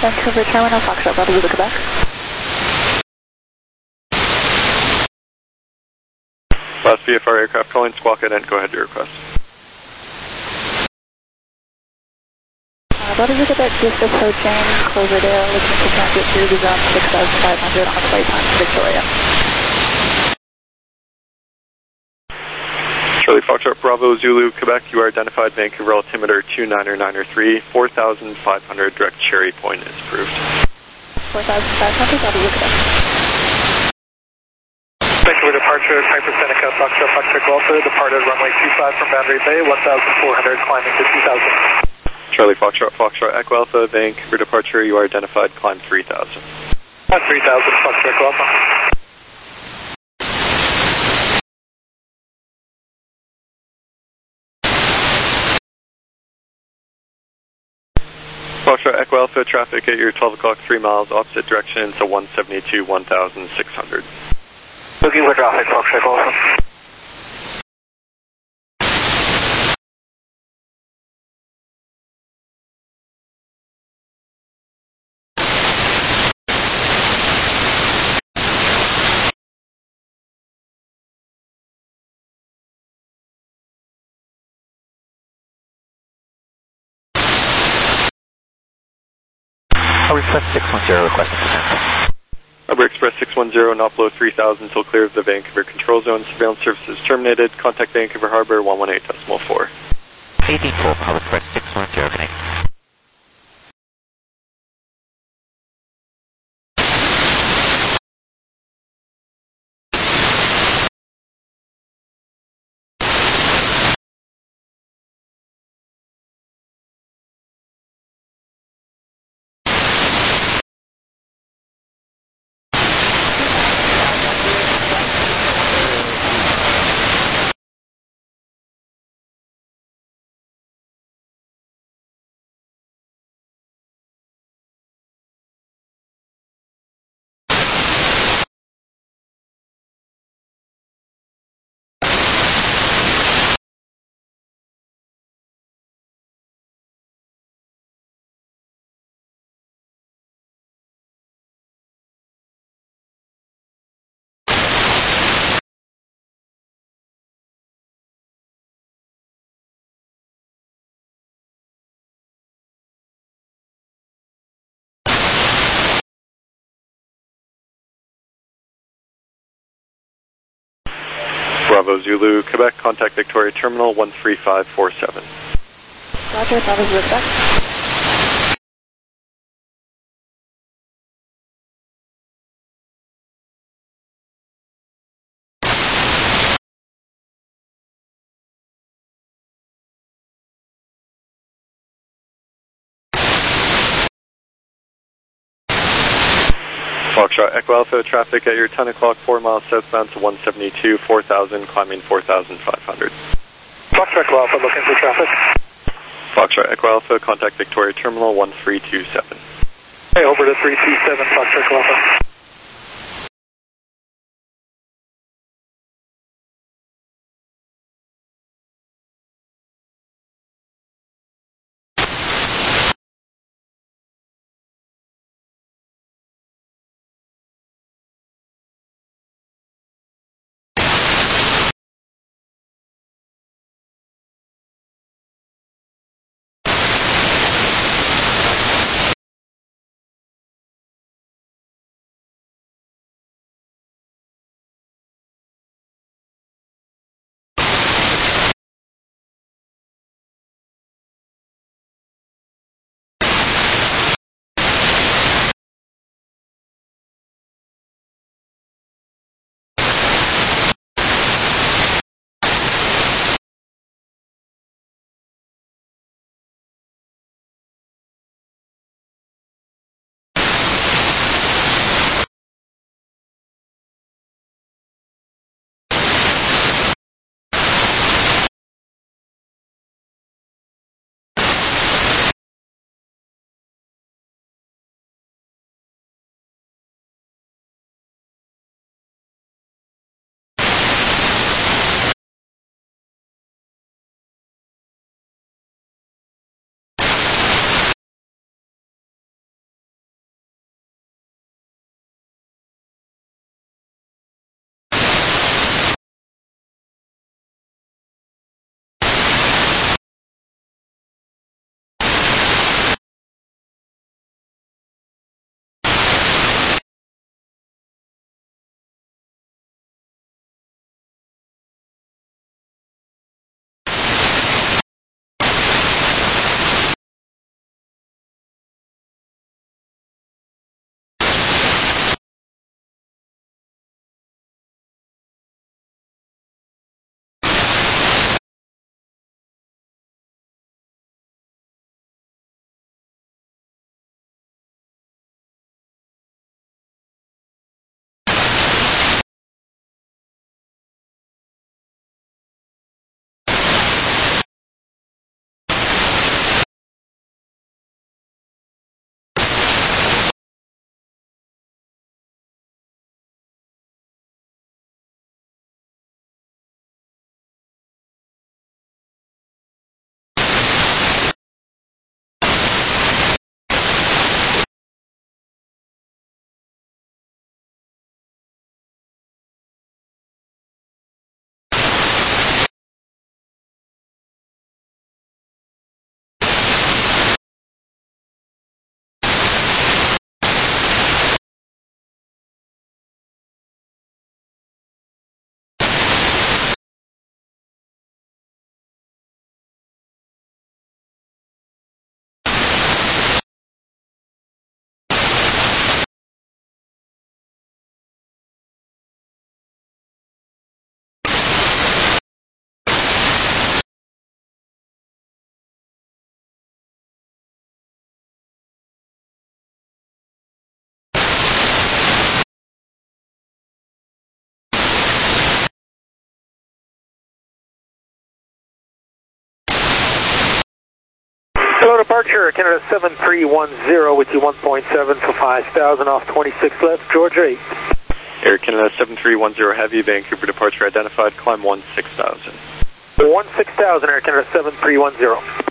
Vancouver Terminal, Foxtrot Bravo Zulu, Quebec. Last VFR aircraft calling Squawk Ident, go ahead to your request. Bravo Zulu, Quebec, just approaching Cloverdale, looking to transit through the zone 6500 on flight time to Victoria. Charlie Foxtrot Bravo Zulu, Quebec, you are identified Vancouver altimeter 29903, 4,500 direct Cherry Point is approved. 4,500, Bravo Zulu, Quebec. Vancouver departure, Piper Seneca, Foxtrot Golf, departed runway 25 from Boundary Bay, 1,400, climbing to 2,000. Charlie Foxtrot Echo Alpha, Vancouver departure, you are identified, climb 3,000. 3,000, Foxtrot Golf. Foxtrot Echo Alpha, traffic at your 12 o'clock, 3 miles, opposite direction to 172, 1,600. Looking for traffic, Foxtrot Golf. Express 610 requesting descent. Harbor Express 610, not below 3,000 until clear of the Vancouver control zone. Surveillance services terminated. Contact Vancouver Harbor 118.4. 18-4, Harbor Express 610, connect. Bravo Zulu, Quebec, contact Victoria Terminal 13547. Roger, Bravo Zulu, Quebec. Foxtrot Echo Alpha, traffic at your 10 o'clock, 4 miles southbound to 172, 4,000, climbing 4,500. Foxtrot Echo Alpha, looking for traffic. Foxtrot Echo Alpha, contact Victoria Terminal 1327. Hey, over to 327, Foxtrot Echo Alpha. Hello, departure, Canada 7310 with you 1.7 for 5,000 off 26 left, Georgia 8. Air Canada 7310 Heavy, Vancouver departure identified, climb 16,000. 16,000, Air Canada 7310.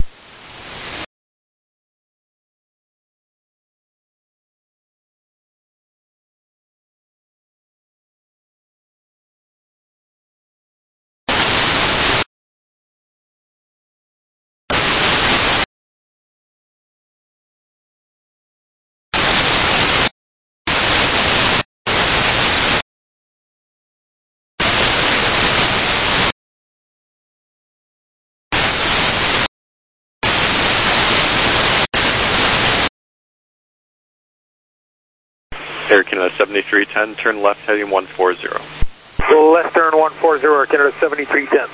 Air Canada 7310, turn left heading 140. Left turn 140, Air Canada 7310.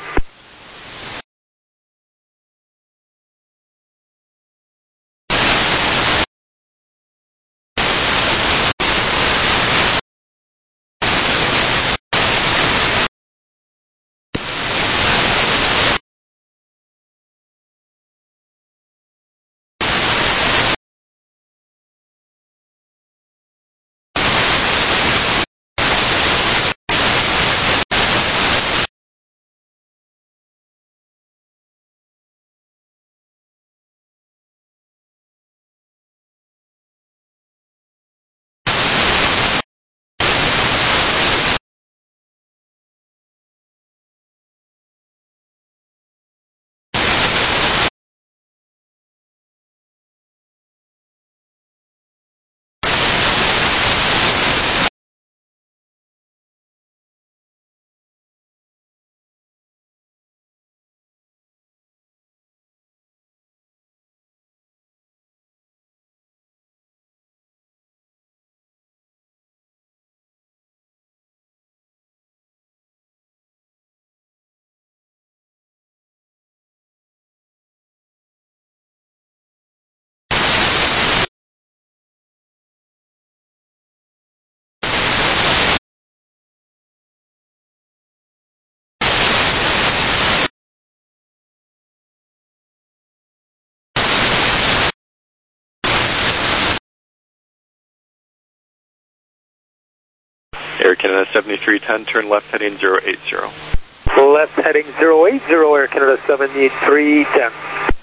Air Canada 7310, turn left heading 080. Left heading 080, Air Canada 7310.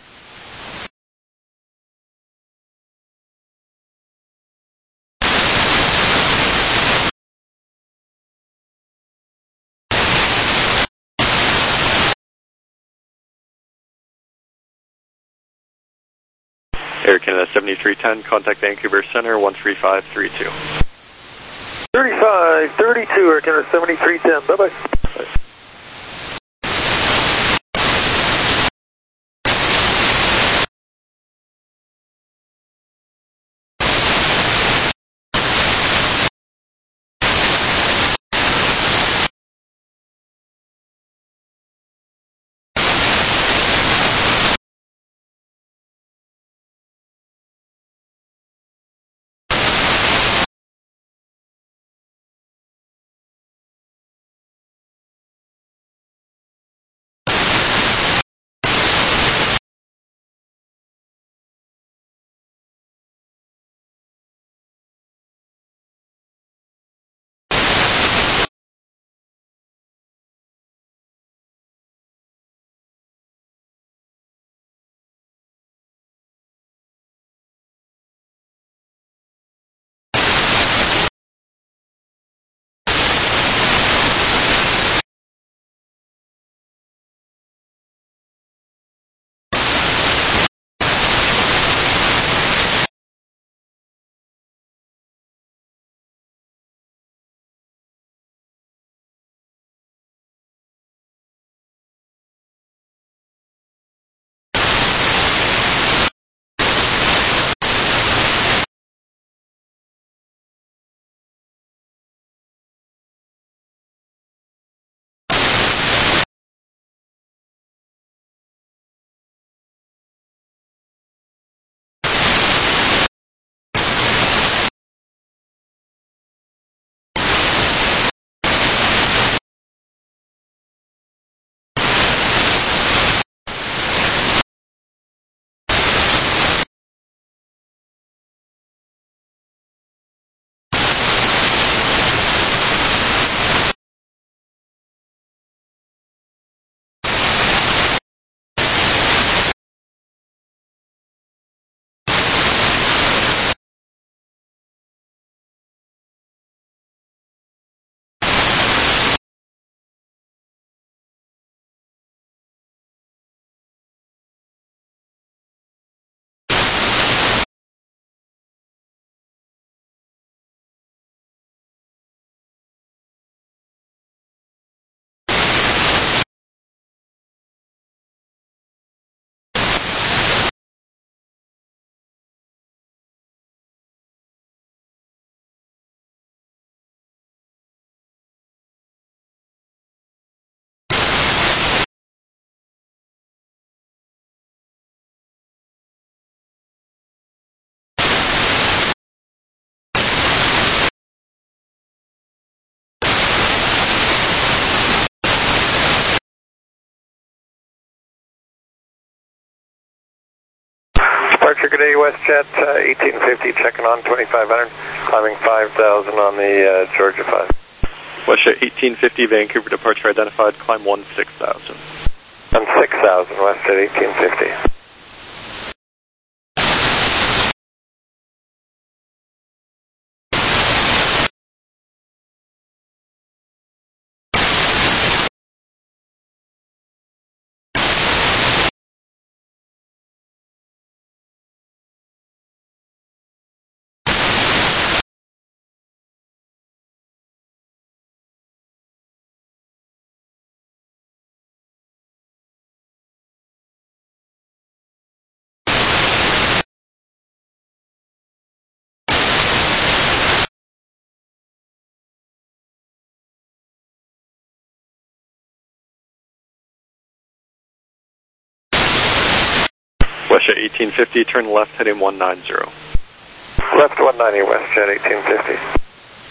Air Canada 7310, contact Vancouver Center 13532. 3532, Air Canada 7310, bye-bye. Departure, good day, WestJet 1850, checking on 2500, climbing 5000 on the Georgia 5. WestJet 1850, Vancouver departure identified, climb 16,000. On 6000, WestJet 1850. WestJet 1850, turn left heading 190. Left 190, WestJet 1850.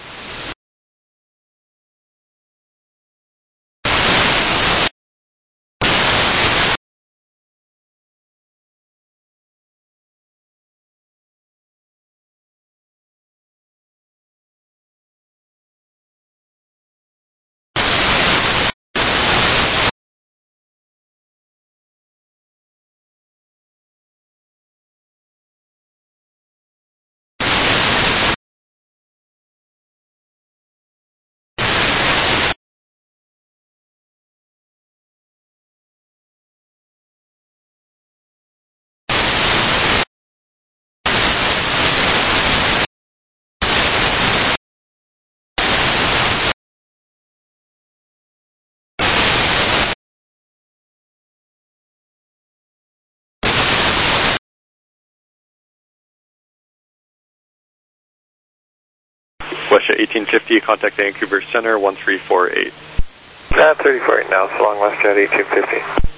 WestJet 1850, contact Vancouver Center 1348. 348 now, so long WestJet 1850.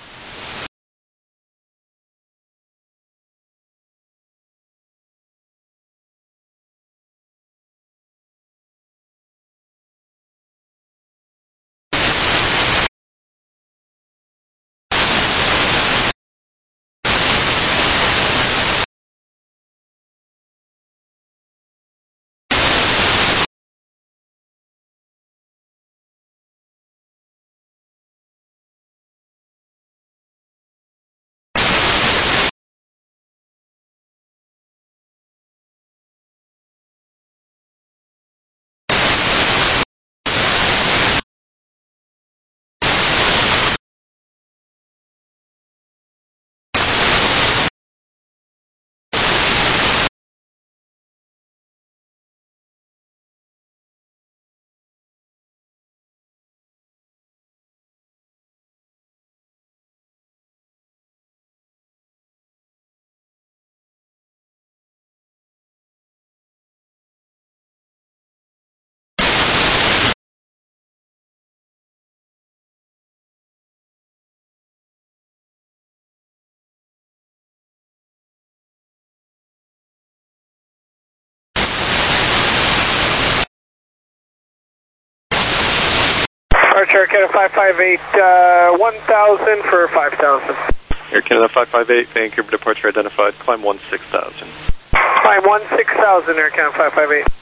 Departure, Canada 558, 1000 for 5000. Air Canada 558, Vancouver departure identified, climb 16,000. Climb 16,000, Air Canada 558.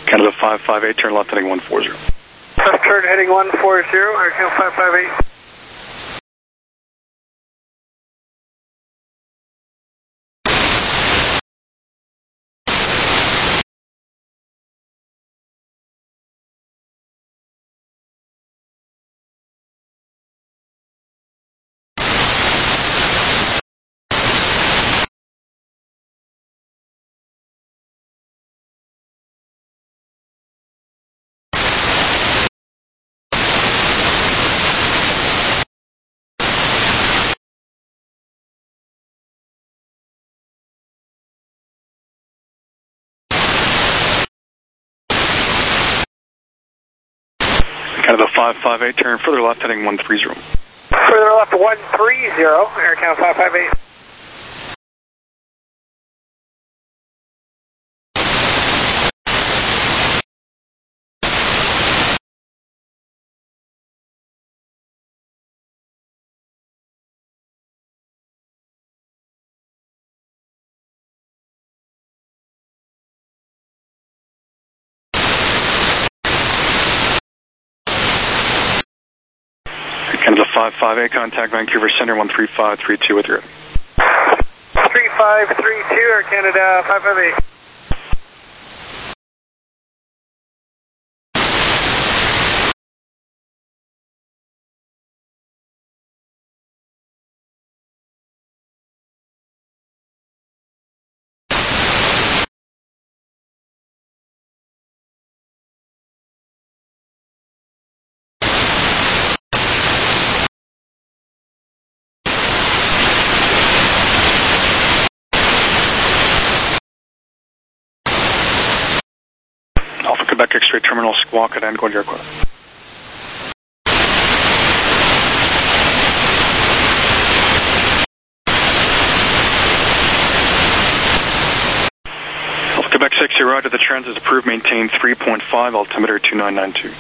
Canada 558, turn left heading 140. Left turn heading 140, Air Canada 558. Canada 558, turn further left heading 130. Further left 130, Air Canada 558. Canada 558, contact Vancouver Center 13532 with you. 3532, Air Canada 558. Alpha Quebec X-ray terminal, squawk at Angola Aircraft. Alpha Quebec 60, roger, the transit is approved, maintain 3.5, altimeter 2992.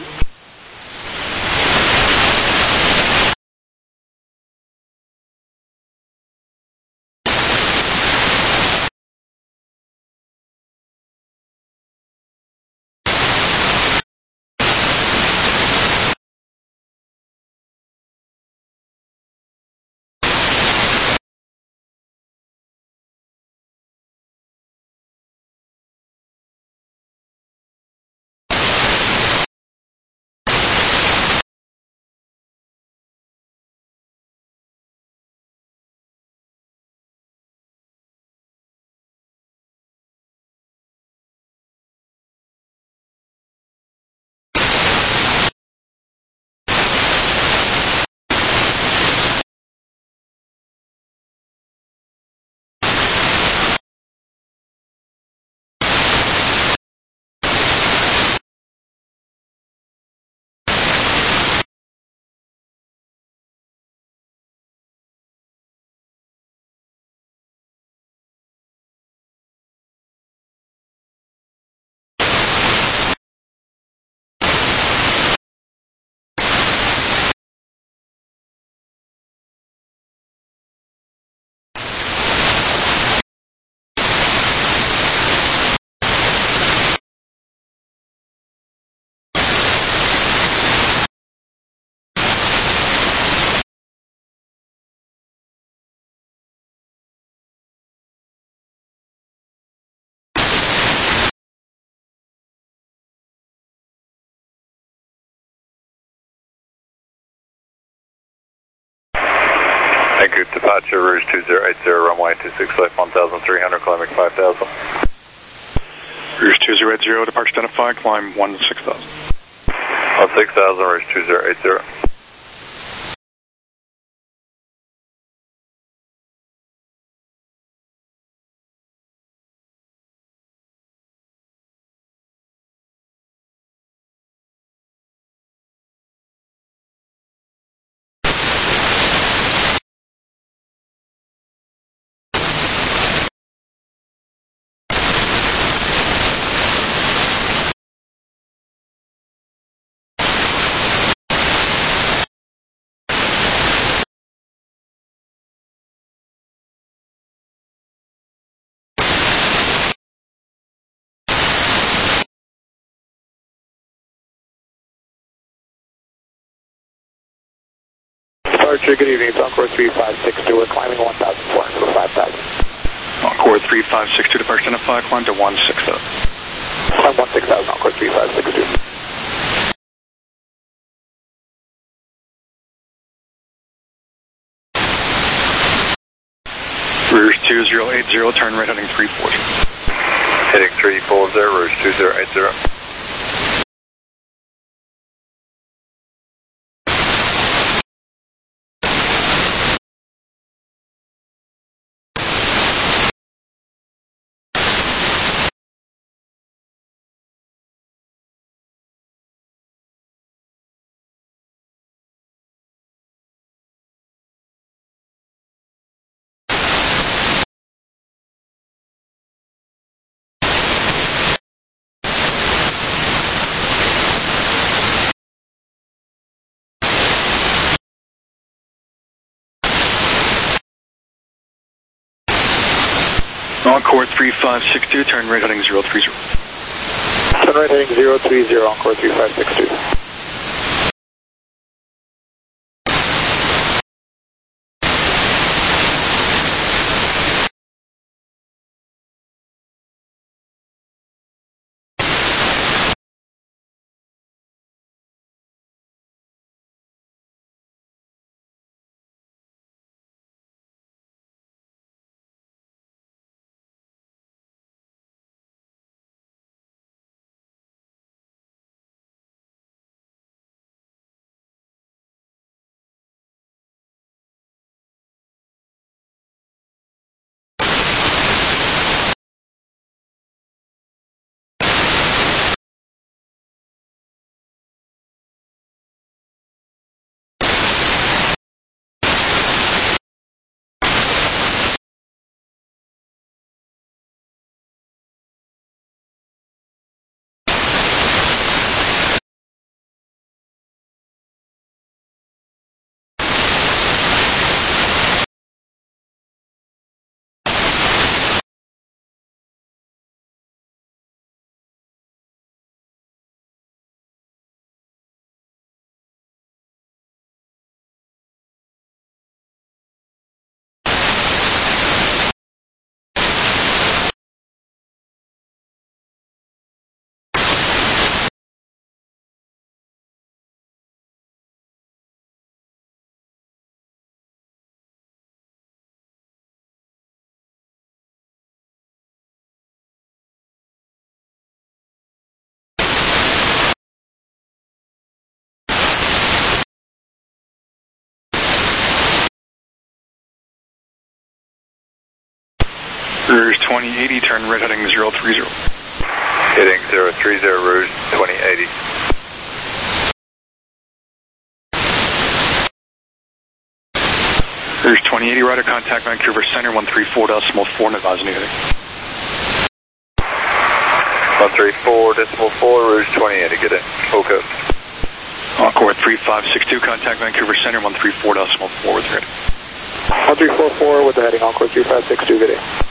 Thank you. Departure Rouge 2080, runway 26 left 1,300, climbing 5,000. Rouge 2080, departure identified, climb 16,000. 16,000, Rouge 2080. Departure, good evening. It's Encore 3562. We're climbing 1,400 for 5,000. Encore 3562, departure identify, climb to 160. Climb 16000, Encore 3562. Rouge 2080, turn right heading 340. Heading 340, Rouge 2080. Encore 3562, turn right heading 030. Turn right heading 030, Encore 3562. Rouge 2080, turn right heading 030. Heading 030, Rouge 2080. Rouge 2080, radar contact Vancouver Center 134.4, advise negative. 134.4, Rouge 2080, good day. Okay. Encore 3562, contact Vancouver Center 134.4 with ready. 1344 with the heading Encore 3562, good day.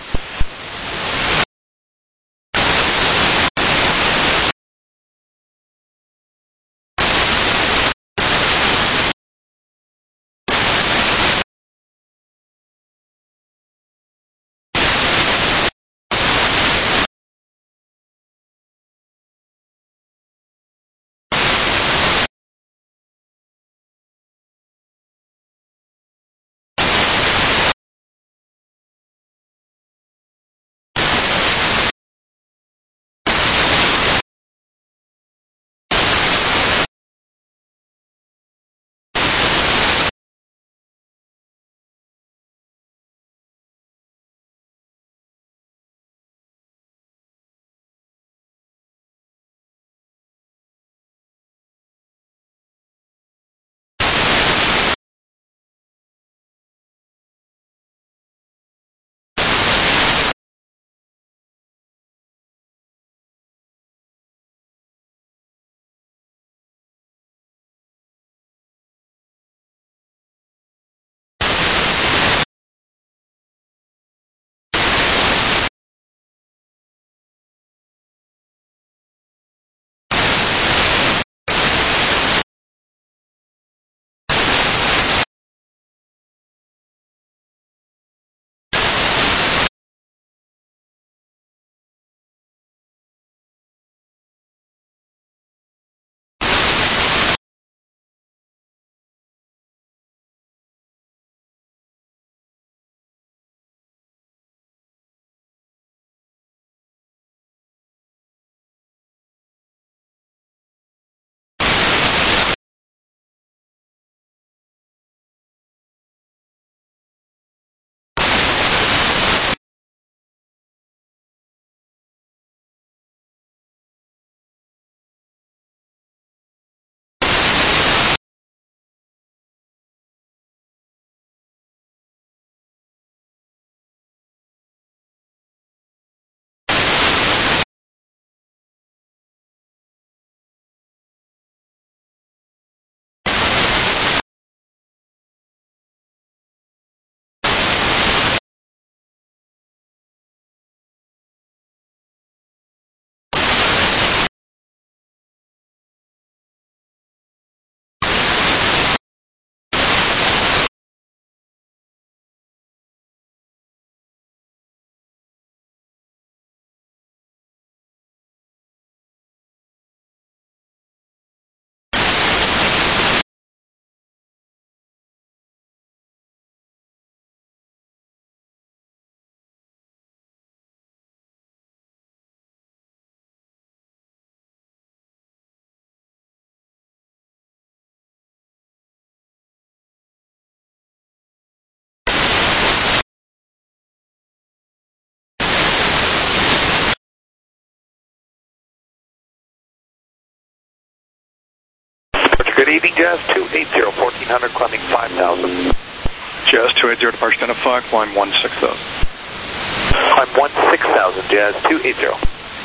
Good evening, Jazz 280, 1400, climbing 5,000. Jazz 280, departure identified, climb 16,000. Climb 16,000, Jazz 280.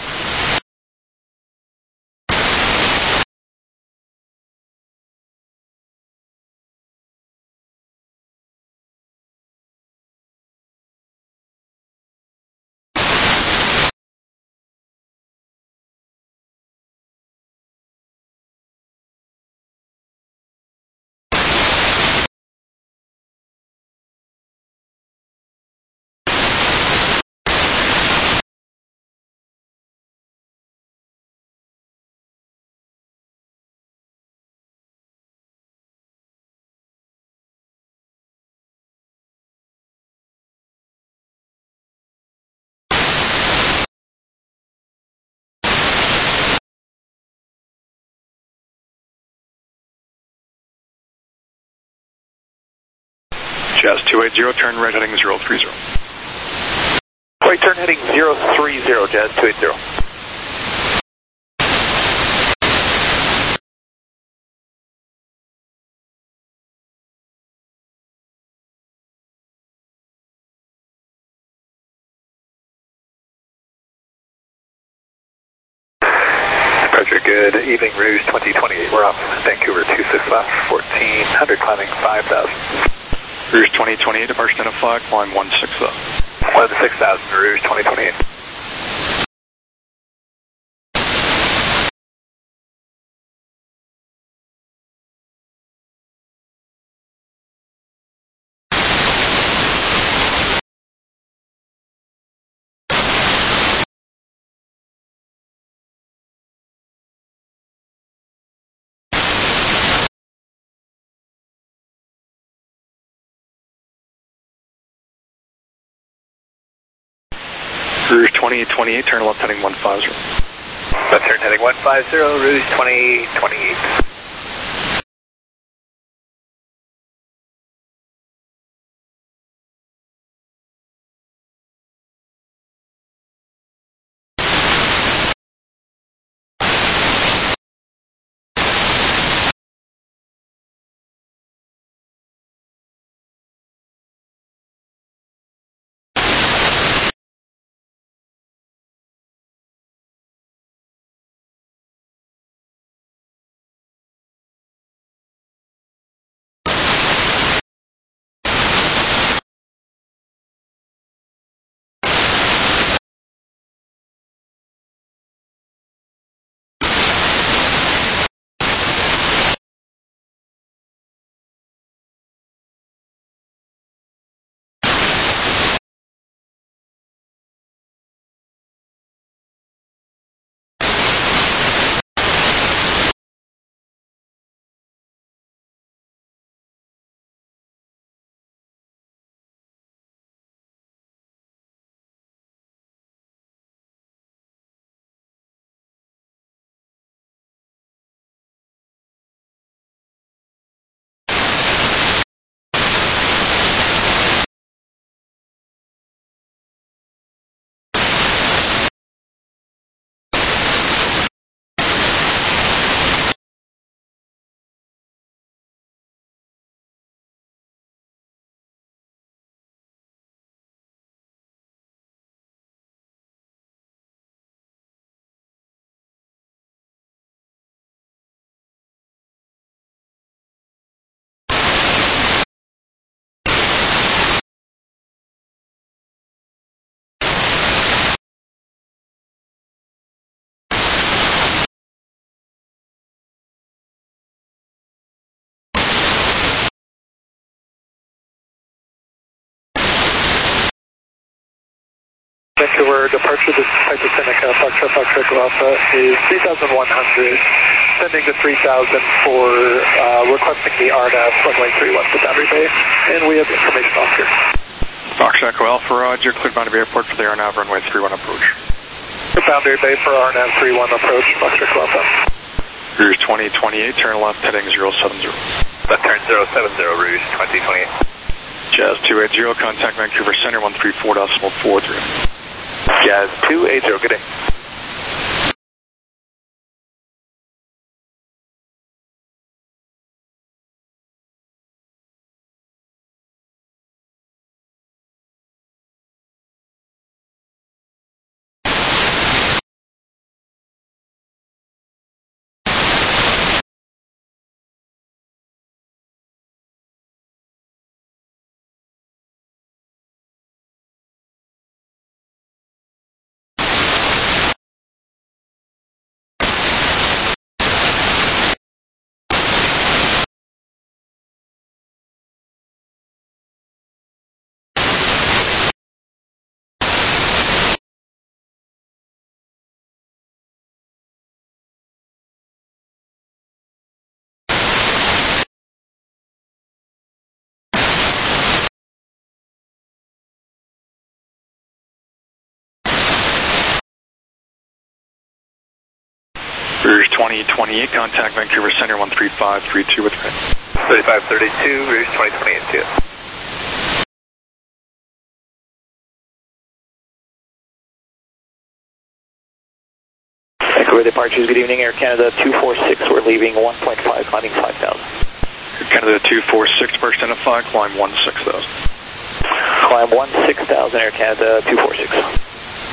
Jazz 280, turn right heading 030. Right turn heading 030, Jazz 280. Departure, good evening, Rouge 2028. We're off Vancouver 26 left, 1400, climbing 5,000. Rouge 2028, departure identified, climb 16,000. 16,000, Rouge 2028. Rouge 2028, turn left heading 150. Left turn heading 150, Rouge 2028. Vancouver departure, this is Piper Seneca, Foxtrot Alpha is 3,100, sending to 3,000 for requesting the RNAV runway 31 to Boundary Bay, and we have information off here. Foxtrot Alpha, Roger, cleared Boundary Bay Airport for the RNAV runway 31 approach. Boundary Bay for RNAV 31 approach, Foxtrot Alpha. Rouge 2028, turn left heading 070. Left turn 070, Rouge 2028. Jazz 280, contact Vancouver Center 134.43. Jazz 280, good day. 2028, contact Vancouver Center 13532 with Red. 3532, Rouge 2028, see ya. Vancouver departures, good evening, Air Canada 246, we're leaving 1.5, climbing 5,000. Canada 246, first identify, climb 16,000. Climb 16,000, Air Canada 246.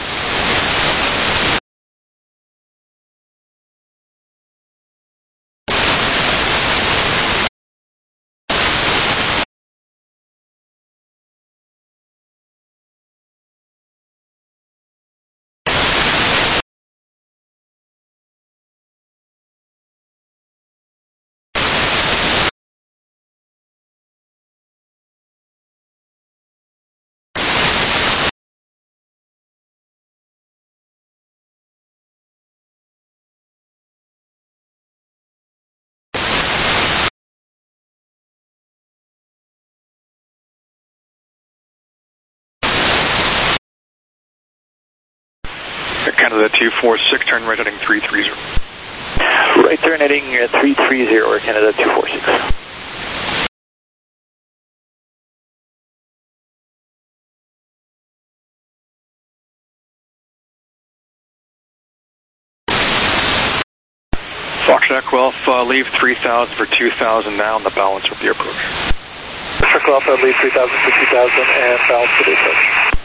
Canada 246, turn right heading 330. Right turn heading 330, Air Canada 246. Foxtrot Guelph, leave 3,000 for 2,000 now, and the balance with the approach. Foxtrot Guelph, leave 3,000 for 2,000 and balance for the approach.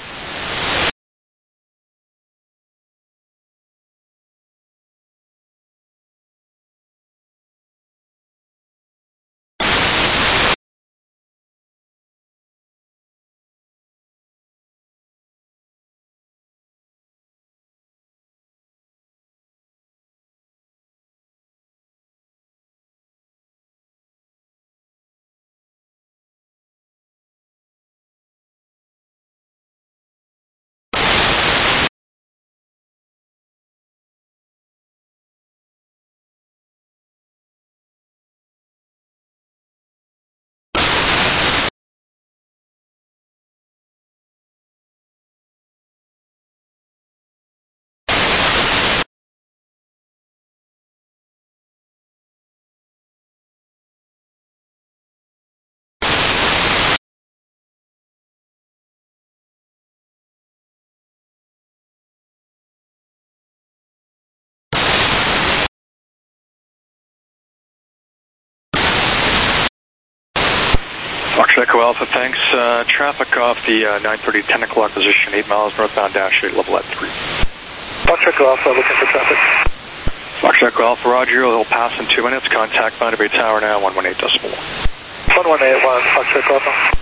Foxtrot Alpha, thanks. Traffic off the 9:30, 10 o'clock position, 8 miles northbound, dash 8, level at 3. Foxtrot Alpha, looking for traffic. Foxtrot Alpha, Roger, he'll pass in 2 minutes. Contact Boundary Bay Tower now, 118.1. 1181, Foxtrot Alpha.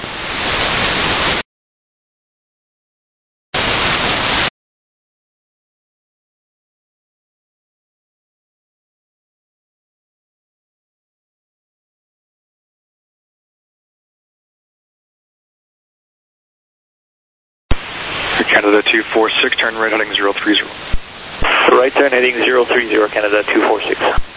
Canada 246, turn right heading 030. Right turn heading 030, Canada 246.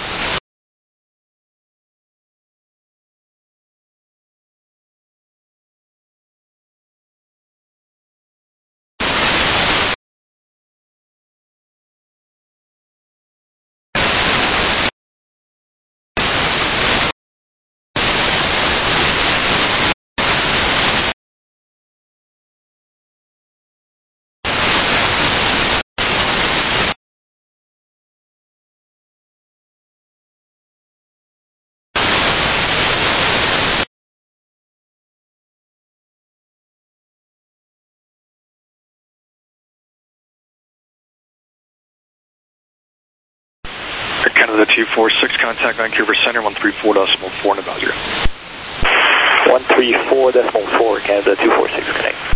Canada 246, contact Vancouver Center 134.4 about 0. 134.4, Canada 246, connect.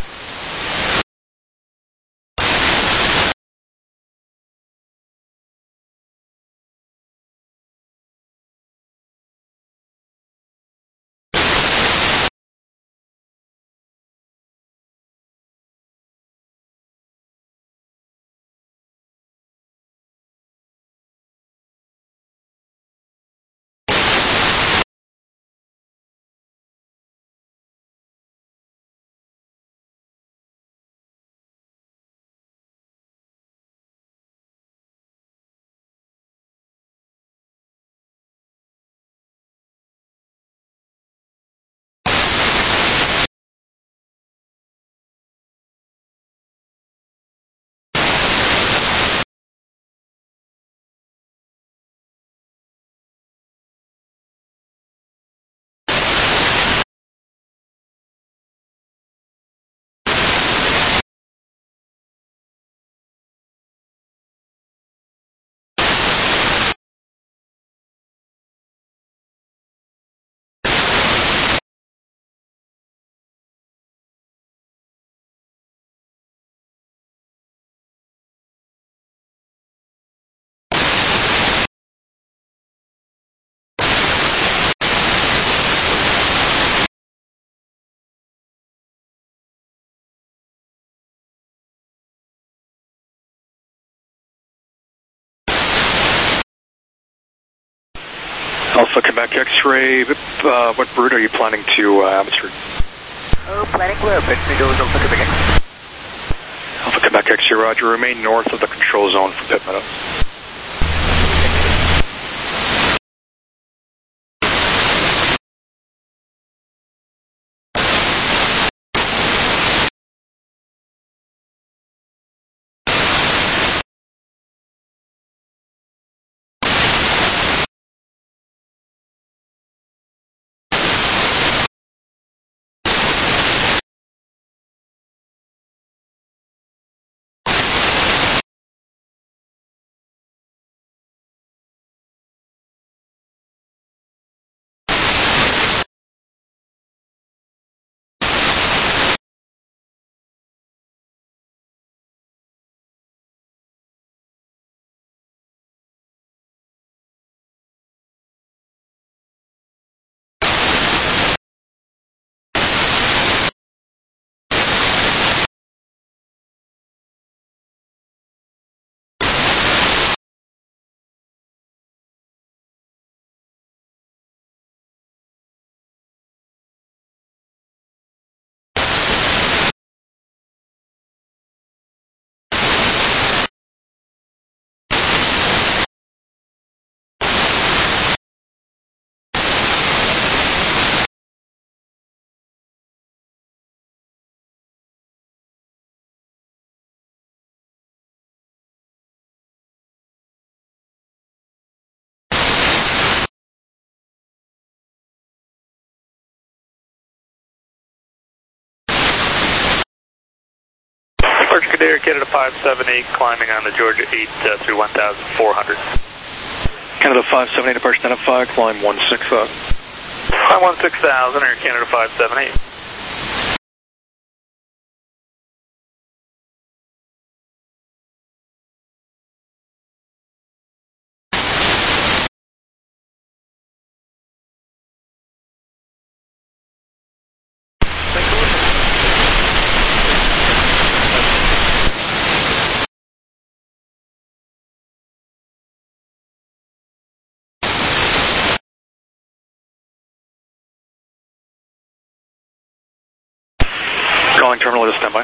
Alpha Quebec X-ray, what route are you planning to Abbotsford? Planning for Abbotsford, Alpha Quebec X. Alpha Quebec X-ray, roger. Remain north of the control zone for pit minutes. Departure Canada 578, climbing on the Georgia 8 through 1,400. Canada 578, departure identified, climb 16,000. Climb 16,000, Air Canada 578. Calling terminal to standby.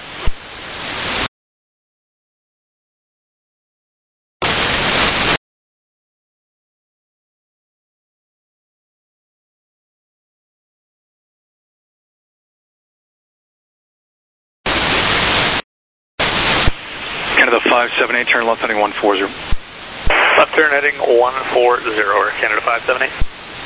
Canada 578, turn left heading 140. Left turn heading 140, Air Canada 578.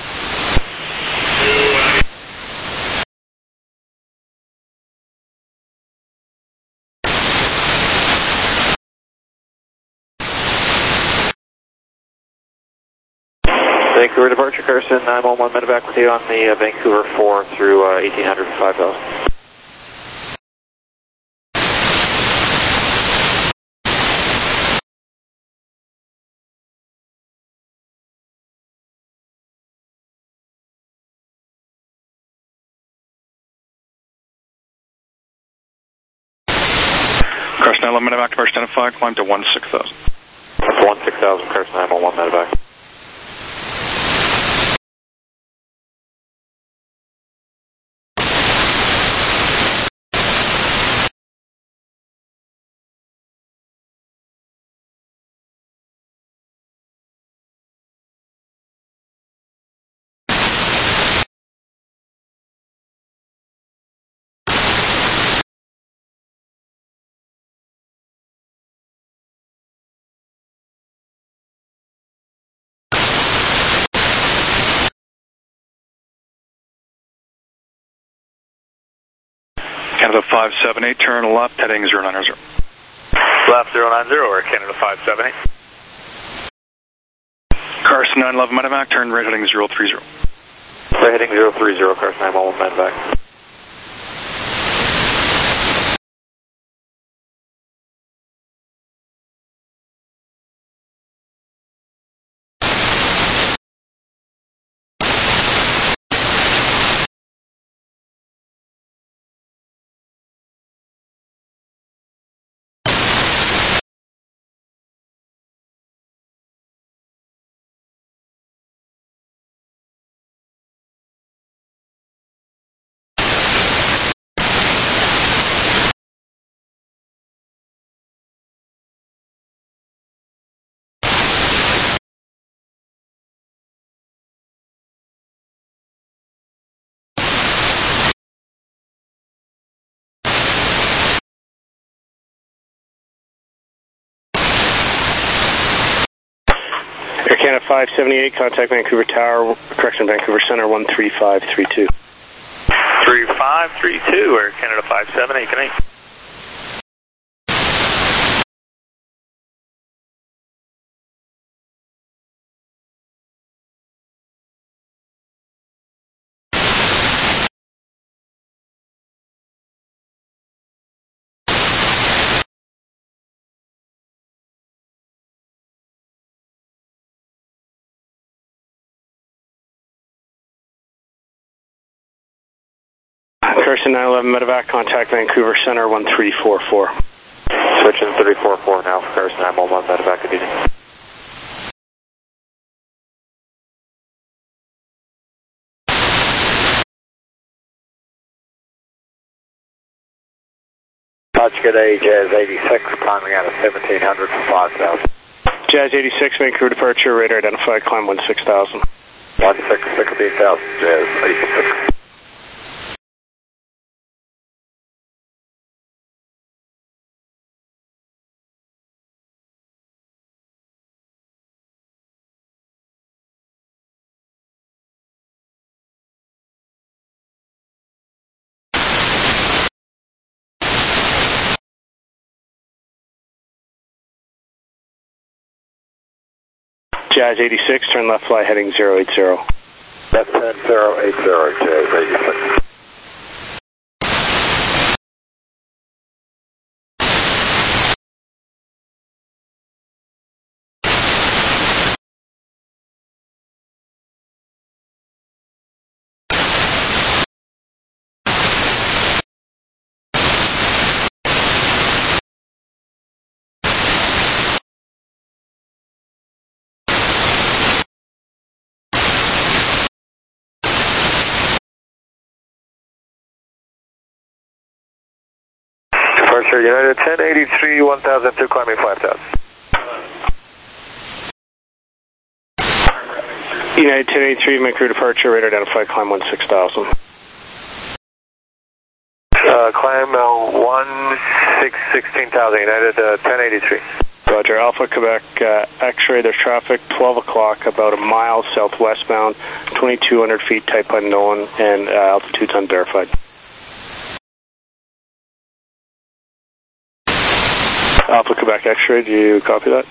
Vancouver departure, Carson 911 medevac with you on the Vancouver 4 through 1800 to 5000. Carson 911 medevac, departure identified, climb to 16,000. That's 16,000, Carson 911 medevac. Canada 578, turn left heading 090. Left 090, Air Canada 578. Carson 911 medevac, turn right heading 030. Right heading 030, Carson 911 medevac. Canada 578, contact Vancouver Tower, correction, Vancouver Center 13532. 3532, Air Canada 578, good night. Carson 911 Medevac, contact Vancouver Center 1344. Switching 344 now for Carson 911 Medevac to duty. Touch good A, Jazz 86, climbing out of 1700 for 5,000. Jazz 86, Vancouver departure, radar identified, climb 16,000. 16,000, Jazz 86. Jazz 86, turn left fly heading 080. Left hand 080, Jazz 86. Departure United 1083, 1002, climbing 5,000. United 1083, Vancouver departure, radar identified, climb 16,000. Climb 16,000, United 1083. Roger, Alpha Quebec, X-ray, there's traffic, 12 o'clock, about a mile southwestbound, 2,200 feet, type unknown, and altitude's unverified. Alpha Quebec X-ray, do you copy that?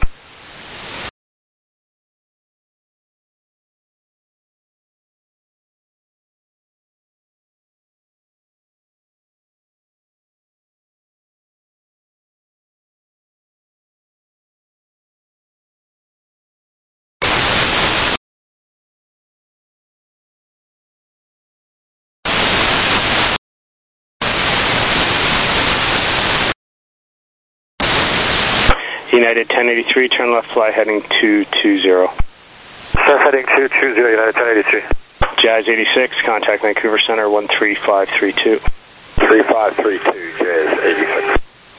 United 1083, turn left fly heading 220. Heading 220, United 1083. Jazz 86, contact Vancouver Center 13532. 3532, Jazz 86.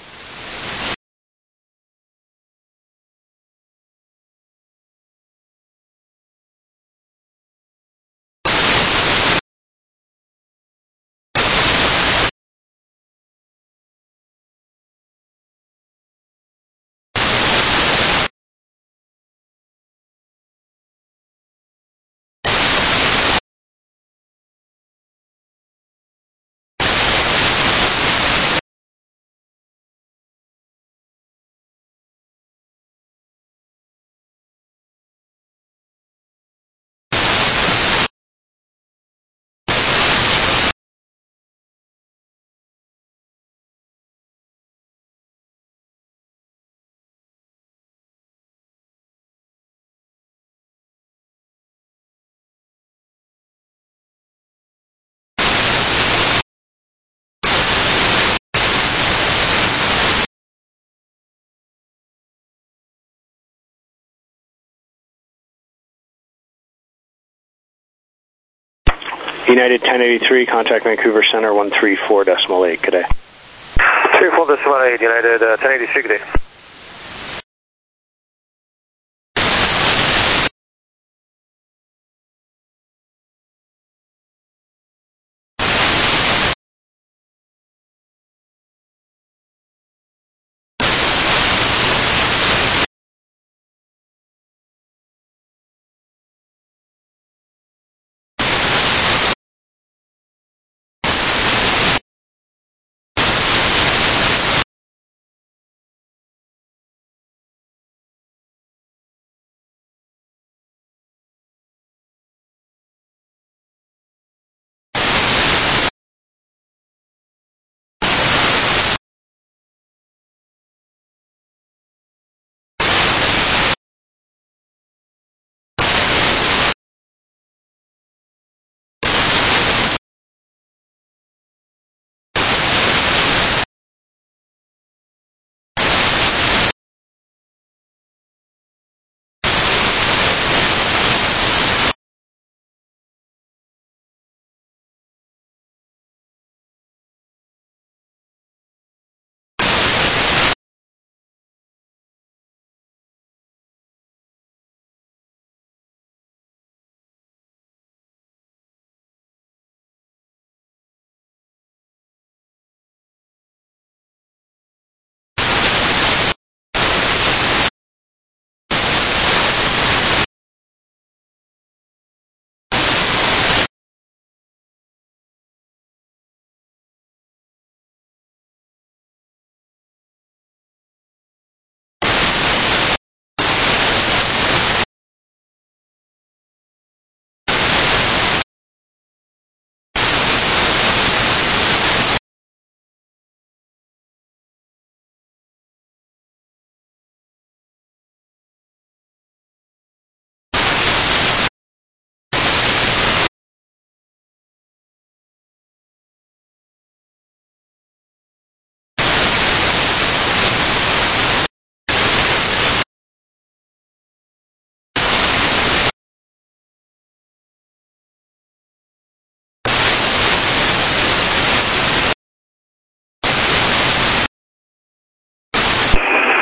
United 1083, contact Vancouver Center 134.8, good day. 34.8, United 1083, good day.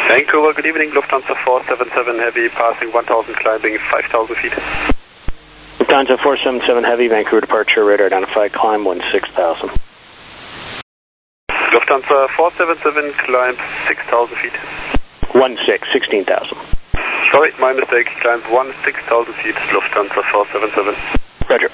Vancouver, good evening, Lufthansa 477 Heavy, passing 1000, climbing 5000 feet. Lufthansa 477 Heavy, Vancouver departure, radar identified, climb 16,000. Lufthansa 477, climb 6000 feet. 16,000. Sorry, my mistake, climb 16,000 feet, Lufthansa 477. Roger.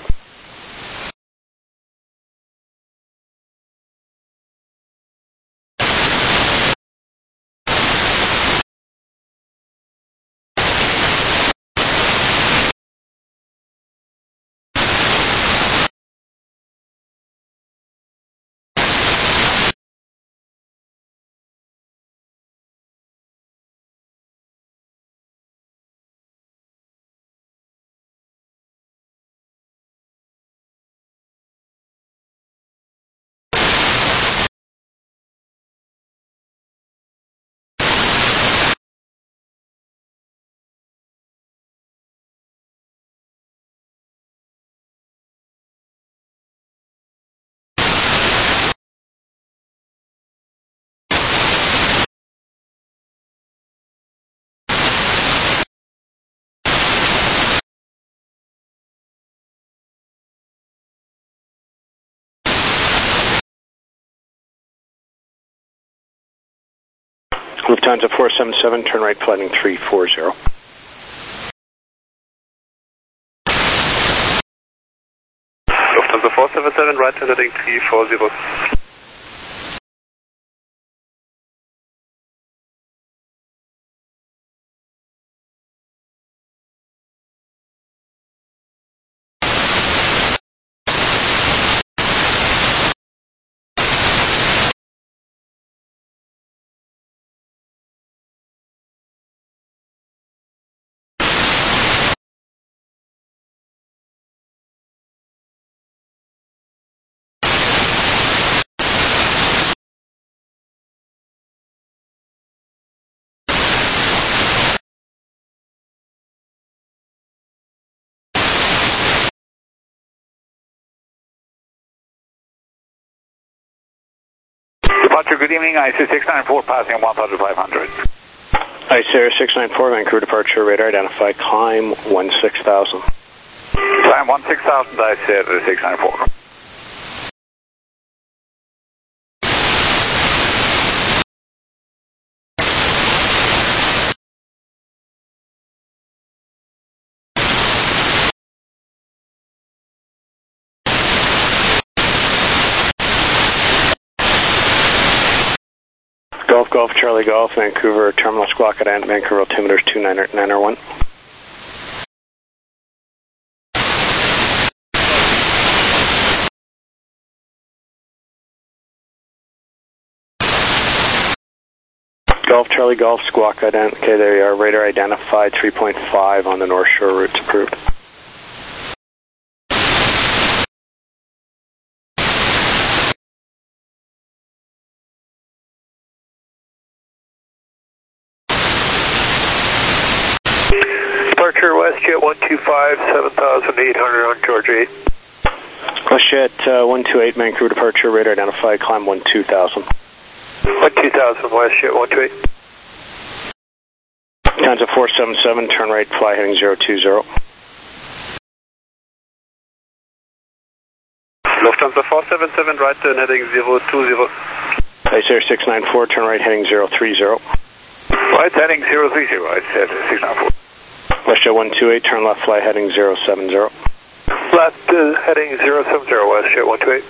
Lufthansa 477, turn right, flighting 340. Lufthansa 477, right, heading 340. Departure, good evening, IC694, passing 1,500. IC694, Vancouver departure, radar identified, climb 16,000. Climb 16,000, IC694. Golf, Charlie Golf, Vancouver, terminal squawk at Vancouver altimeter 29901. Golf, Charlie Golf, squawk ident. Okay, there you are. Radar identified 3.5 on the North Shore routes approved. Departure WestJet 125, 7,800 on George 8. WestJet 128, Vancouver departure, radar identified, climb 12,000. 12,000, WestJet 128. Lufthansa 477, turn right, fly heading 020. Lufthansa 477, right, turn heading 020. ICR 694, turn right, heading 030. Right, heading 030, IC694. WestJet 128, turn left, fly heading 070. Left, heading 070, WestJet 128.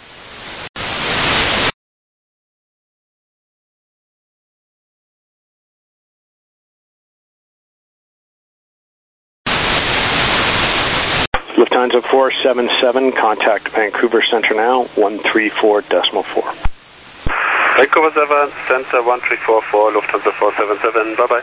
Lufthansa 477, contact Vancouver Center now, 134.4. Vancouver 7, Center 1344, Lufthansa 477, bye-bye.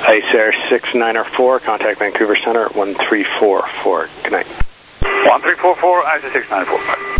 Ice Air 6904, contact Vancouver Center 1344. Good night. 1344, Ice Air 6945.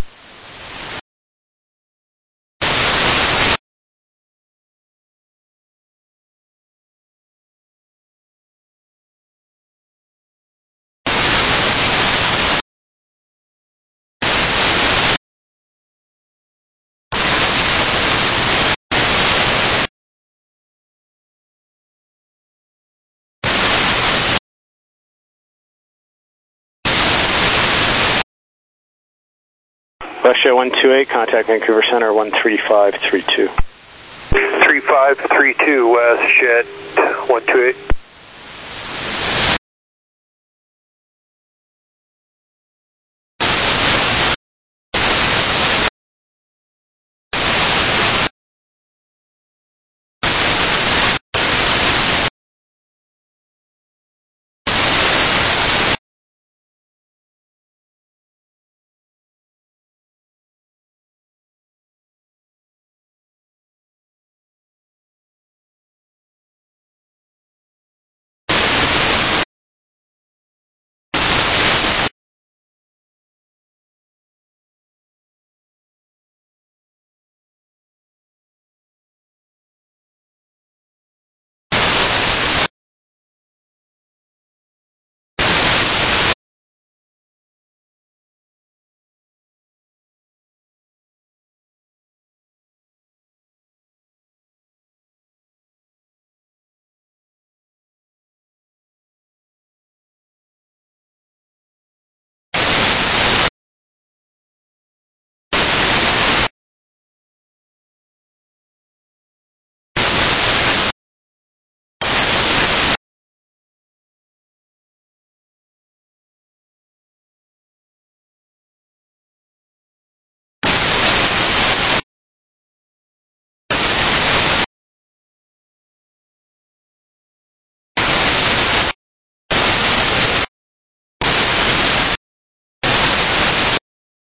Russia 128, contact Vancouver Center 13532. 3532, West Jet 128.